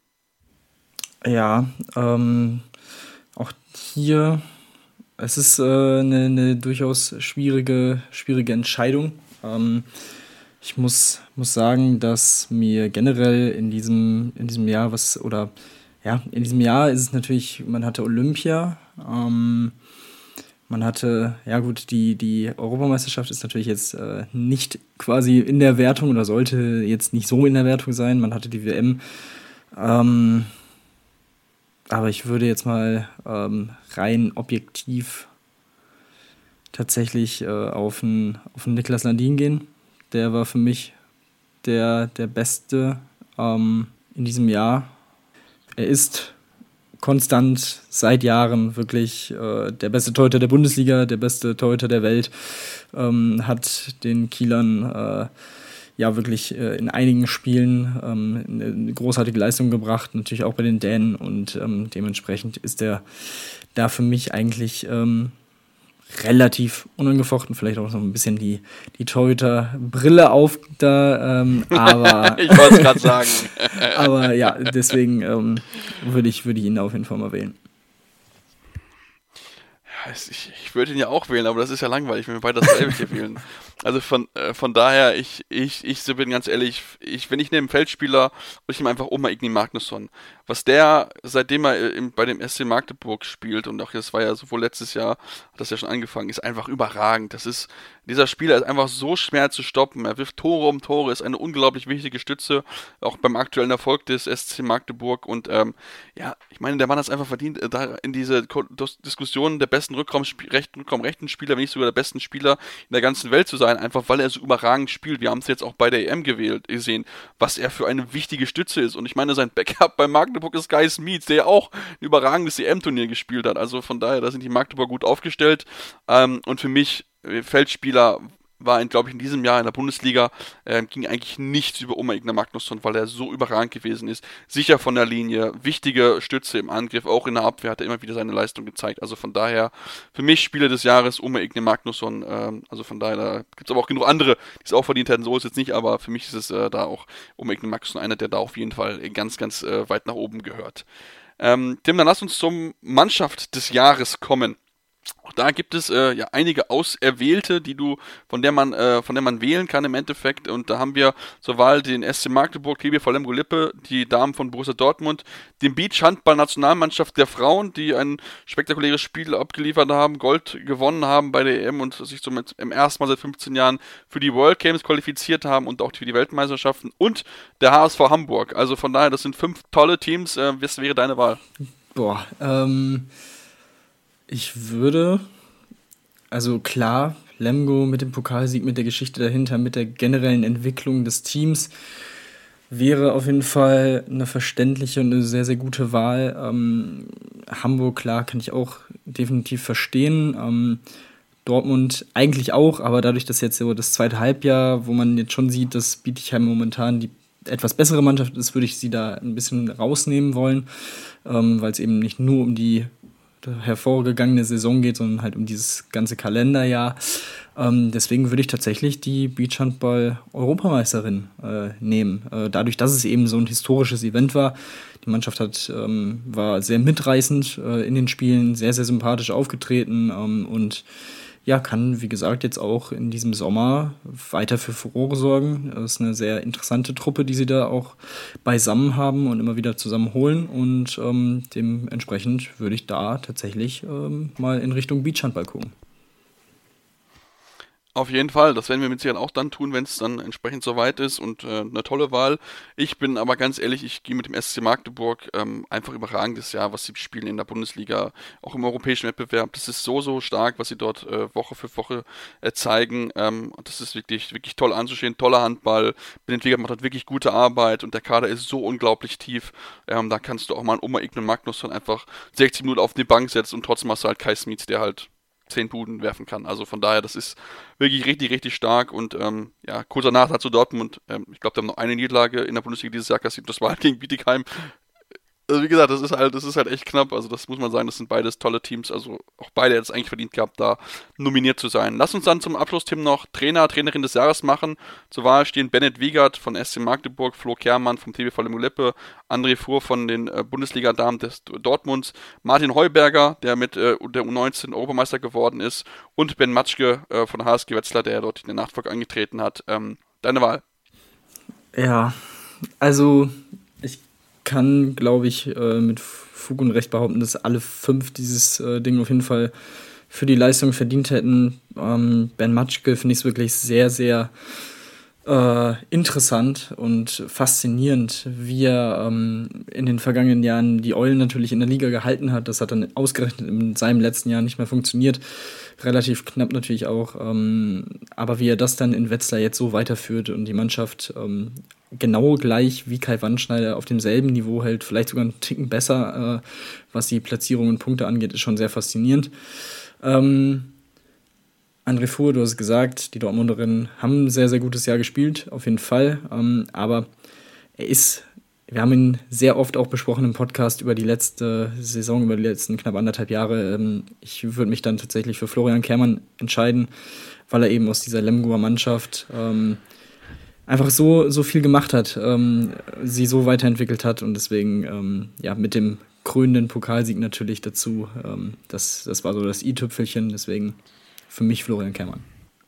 Ja, ähm, auch hier Es ist äh, eine, eine durchaus schwierige, schwierige Entscheidung. Ähm, ich muss, muss sagen, dass mir generell in diesem, in diesem Jahr was, oder ja, in diesem Jahr ist es natürlich, man hatte Olympia, ähm, man hatte, ja gut, die, die Europameisterschaft ist natürlich jetzt äh, nicht quasi in der Wertung oder sollte jetzt nicht so in der Wertung sein, man hatte die W M. Ähm, Aber ich würde jetzt mal ähm, rein objektiv tatsächlich äh, auf einen auf einen Niklas Landin gehen. Der war für mich der, der Beste ähm, in diesem Jahr. Er ist konstant seit Jahren wirklich äh, der beste Torhüter der Bundesliga, der beste Torhüter der Welt. Ähm, hat den Kielern äh, ja wirklich äh, in einigen Spielen ähm, eine großartige Leistung gebracht, natürlich auch bei den Dänen und ähm, dementsprechend ist er da für mich eigentlich ähm, relativ unangefochten, vielleicht auch noch ein bisschen die, die Torhüter-Brille auf da, ähm, aber ich wollte es gerade sagen. aber ja, deswegen ähm, würde ich, würde ich ihn auf jeden Fall mal wählen. Ich, ich würde ihn ja auch wählen, aber das ist ja langweilig, wenn wir beide dasselbe hier wählen. Also von, äh, von daher, ich, ich, ich so bin ganz ehrlich, ich, wenn ich neben Feldspieler, ich nehme einfach Oma Igni Magnusson. Was der, seitdem er im, bei dem S C Magdeburg spielt, und auch das war ja sowohl letztes Jahr, hat das ja schon angefangen, ist einfach überragend. Das ist, dieser Spieler ist einfach so schwer zu stoppen. Er wirft Tore um Tore, ist eine unglaublich wichtige Stütze, auch beim aktuellen Erfolg des S C Magdeburg. Und ähm, ja, ich meine, der Mann hat es einfach verdient, äh, da in diese Ko- Diskussion der besten Rückraum, rechten, Rückraum-rechten Spieler, wenn nicht sogar der besten Spieler in der ganzen Welt zu sein, einfach weil er so überragend spielt. Wir haben es jetzt auch bei der E M gewählt, gesehen, was er für eine wichtige Stütze ist. Und ich meine, sein Backup bei Magdeburg ist Guy Smith, der ja auch ein überragendes E M-Turnier gespielt hat. Also von daher, da sind die Magdeburg gut aufgestellt. Ähm, und für mich, Feldspieler war, glaube ich, in diesem Jahr in der Bundesliga, äh, ging eigentlich nichts über Oma Igna Magnusson, weil er so überragend gewesen ist. Sicher von der Linie, wichtige Stütze im Angriff, auch in der Abwehr hat er immer wieder seine Leistung gezeigt. Also von daher, für mich Spieler des Jahres Oma Igna Magnusson. Ähm, also von daher, da gibt es aber auch genug andere, die es auch verdient hätten. So ist es jetzt nicht, aber für mich ist es äh, da auch Oma Igna Magnusson einer, der da auf jeden Fall ganz, ganz äh, weit nach oben gehört. Ähm, Tim, dann lass uns zum Mannschaft des Jahres kommen. Auch da gibt es äh, ja einige Auserwählte, die du, von der man, äh, von der man wählen kann im Endeffekt. Und da haben wir zur Wahl den S C Magdeburg, T B V Lemgo-Lippe, die Damen von Borussia Dortmund, den Beach-Handball-Nationalmannschaft der Frauen, die ein spektakuläres Spiel abgeliefert haben, Gold gewonnen haben bei der E M und sich somit im ersten Mal seit fünfzehn Jahren für die World Games qualifiziert haben und auch für die Weltmeisterschaften, und der H S V Hamburg. Also von daher, das sind fünf tolle Teams. Äh, was wäre deine Wahl? Boah, ähm... Ich würde, also klar, Lemgo mit dem Pokalsieg, mit der Geschichte dahinter, mit der generellen Entwicklung des Teams wäre auf jeden Fall eine verständliche und eine sehr, sehr gute Wahl. Ähm, Hamburg, klar, kann ich auch definitiv verstehen. Ähm, Dortmund eigentlich auch, aber dadurch, dass jetzt so das zweite Halbjahr, wo man jetzt schon sieht, dass Bietigheim momentan die etwas bessere Mannschaft ist, würde ich sie da ein bisschen rausnehmen wollen, ähm, weil es eben nicht nur um die hervorgegangene Saison geht, sondern halt um dieses ganze Kalenderjahr. Ähm, deswegen würde ich tatsächlich die Beachhandball-Europameisterin äh, nehmen. Äh, dadurch, dass es eben so ein historisches Event war. Die Mannschaft hat, ähm, war sehr mitreißend äh, in den Spielen, sehr, sehr sympathisch aufgetreten ähm, und ja, kann, wie gesagt, jetzt auch in diesem Sommer weiter für Furore sorgen. Das ist eine sehr interessante Truppe, die sie da auch beisammen haben und immer wieder zusammenholen. Und ähm, dementsprechend würde ich da tatsächlich ähm, mal in Richtung Beachhandball gucken. Auf jeden Fall, das werden wir mit Sicherheit auch dann tun, wenn es dann entsprechend soweit ist, und äh, eine tolle Wahl. Ich bin aber ganz ehrlich, ich gehe mit dem S C Magdeburg, ähm, einfach überragendes Jahr, was sie spielen in der Bundesliga, auch im europäischen Wettbewerb. Das ist so, so stark, was sie dort äh, Woche für Woche äh, zeigen. Ähm, das ist wirklich, wirklich toll anzusehen, toller Handball. Bennett Wiegert macht dort wirklich gute Arbeit und der Kader ist so unglaublich tief. Ähm, da kannst du auch mal einen Oma Igna Magnusson einfach sechzig Minuten auf die Bank setzen und trotzdem hast du halt Kai Smith, der halt zehn Buden werfen kann. Also von daher, das ist wirklich richtig, richtig stark. Und ähm, ja, kurz danach dazu Dortmund. Ähm, ich glaube, die haben noch eine Niederlage in der Bundesliga dieses Jahr kassiert. Das war halt gegen Bietigheim. Also wie gesagt, das ist halt, das ist halt echt knapp. Also das muss man sagen, das sind beides tolle Teams. Also auch beide hätten es eigentlich verdient gehabt, da nominiert zu sein. Lass uns dann zum Abschlussthema noch Trainer, Trainerin des Jahres machen. Zur Wahl stehen Bennett Wiegert von S C Magdeburg, Flo Kehrmann vom T B V Lemgo-Lippe, André Fuhr von den äh, Bundesliga-Damen des Dortmunds, Martin Heuberger, der mit äh, der U neunzehn Europameister geworden ist, und Ben Matschke äh, von H S G Wetzlar, der dort in der Nachfolge angetreten hat. Ähm, deine Wahl? Ja, also ich kann, glaube ich, äh, mit Fug und Recht behaupten, dass alle fünf dieses äh, Ding auf jeden Fall für die Leistung verdient hätten. Ähm, Ben Matschke finde ich es wirklich sehr, sehr äh, interessant und faszinierend, wie er ähm, in den vergangenen Jahren die Eulen natürlich in der Liga gehalten hat. Das hat dann ausgerechnet in seinem letzten Jahr nicht mehr funktioniert. Relativ knapp natürlich auch. Ähm, aber wie er das dann in Wetzlar jetzt so weiterführt und die Mannschaft ähm, genau gleich wie Kai Wandschneider auf demselben Niveau hält, vielleicht sogar einen Ticken besser, äh, was die Platzierung und Punkte angeht, ist schon sehr faszinierend. Ähm, André Fuhr, du hast gesagt, die Dortmunderinnen haben ein sehr, sehr gutes Jahr gespielt, auf jeden Fall. Ähm, aber er ist, wir haben ihn sehr oft auch besprochen im Podcast über die letzte Saison, über die letzten knapp anderthalb Jahre. Ähm, ich würde mich dann tatsächlich für Florian Kehrmann entscheiden, weil er eben aus dieser Lemgoer Mannschaft ähm, einfach so, so viel gemacht hat, ähm, sie so weiterentwickelt hat und deswegen ähm, ja mit dem krönenden Pokalsieg natürlich dazu. Ähm, das, das war so das i-Tüpfelchen, deswegen für mich Florian Kehrmann.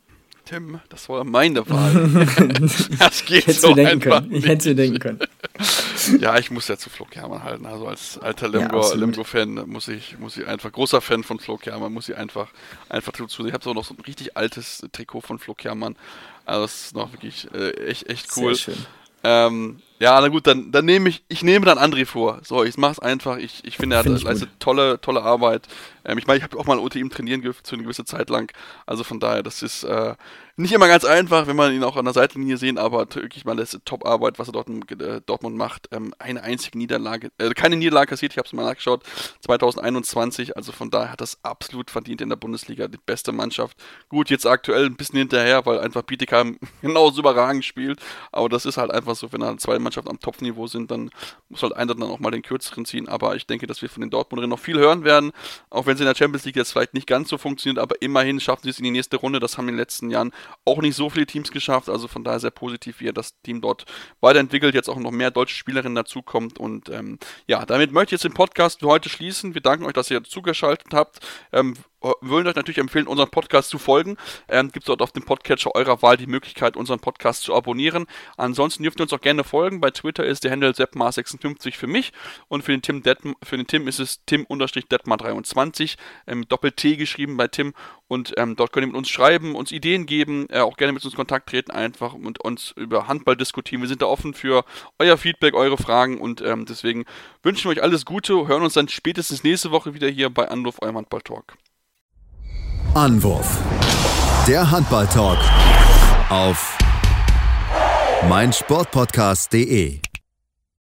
Tim, das war meine Wahl. Das geht Hättest so du denken einfach können. Ich hätte es denken können. Ja, ich muss ja zu Flo Kermann halten. Also als alter Ja, Lemgo, absolut. Lemgo-Fan muss ich, muss ich einfach, großer Fan von Flo Kermann, muss ich einfach, einfach dazu. Ich habe auch noch so ein richtig altes Trikot von Flo Kermann. Also das ist noch wirklich äh, echt, echt cool. Sehr schön. Ähm, ja, na gut, dann, dann nehme ich, ich nehme dann André vor. So, ich mach's einfach. Ich, ich finde, er Find hat, ich leistet tolle, tolle Arbeit. Ähm, ich meine, ich habe auch mal unter ihm trainieren dürfen, für eine gewisse Zeit lang. Also von daher, das ist äh, nicht immer ganz einfach, wenn man ihn auch an der Seitenlinie sehen, aber wirklich mal das Top-Arbeit, was er dort in äh, Dortmund macht. Ähm, eine einzige Niederlage, äh, keine Niederlage kassiert, ich habe es mal nachgeschaut, zwanzig einundzwanzig. Also von daher hat das absolut verdient in der Bundesliga, die beste Mannschaft. Gut, jetzt aktuell ein bisschen hinterher, weil einfach Bietigheim genauso überragend spielt. Aber das ist halt einfach so, wenn da zwei Mannschaften am Topfniveau sind, dann muss halt einer dann auch mal den kürzeren ziehen. Aber ich denke, dass wir von den Dortmunderinnen noch viel hören werden, auch wenn es in der Champions League jetzt vielleicht nicht ganz so funktioniert, aber immerhin schaffen sie es in die nächste Runde. Das haben in den letzten Jahren auch nicht so viele Teams geschafft, also von daher sehr positiv, wie er das Team dort weiterentwickelt, jetzt auch noch mehr deutsche Spielerinnen dazukommt. Und ähm, ja, damit möchte ich jetzt den Podcast für heute schließen. Wir danken euch, dass ihr zugeschaltet habt. Ähm, würden euch natürlich empfehlen, unseren Podcast zu folgen. Ähm, Gibt es dort auf dem Podcatcher eurer Wahl die Möglichkeit, unseren Podcast zu abonnieren. Ansonsten dürft ihr uns auch gerne folgen. Bei Twitter ist der Handle seppmar sechsundfünfzig für mich und für den Tim, Detm- für den Tim ist es Tim-Detmar dreiundzwanzig, ähm, Doppel-T geschrieben bei Tim. Und ähm, dort könnt ihr mit uns schreiben, uns Ideen geben, äh, auch gerne mit uns in Kontakt treten einfach und uns über Handball diskutieren. Wir sind da offen für euer Feedback, eure Fragen und ähm, deswegen wünschen wir euch alles Gute, hören uns dann spätestens nächste Woche wieder hier bei Anruf, eurem Handball-Talk. Anwurf. Der Handball-Talk auf meinsportpodcast punkt de.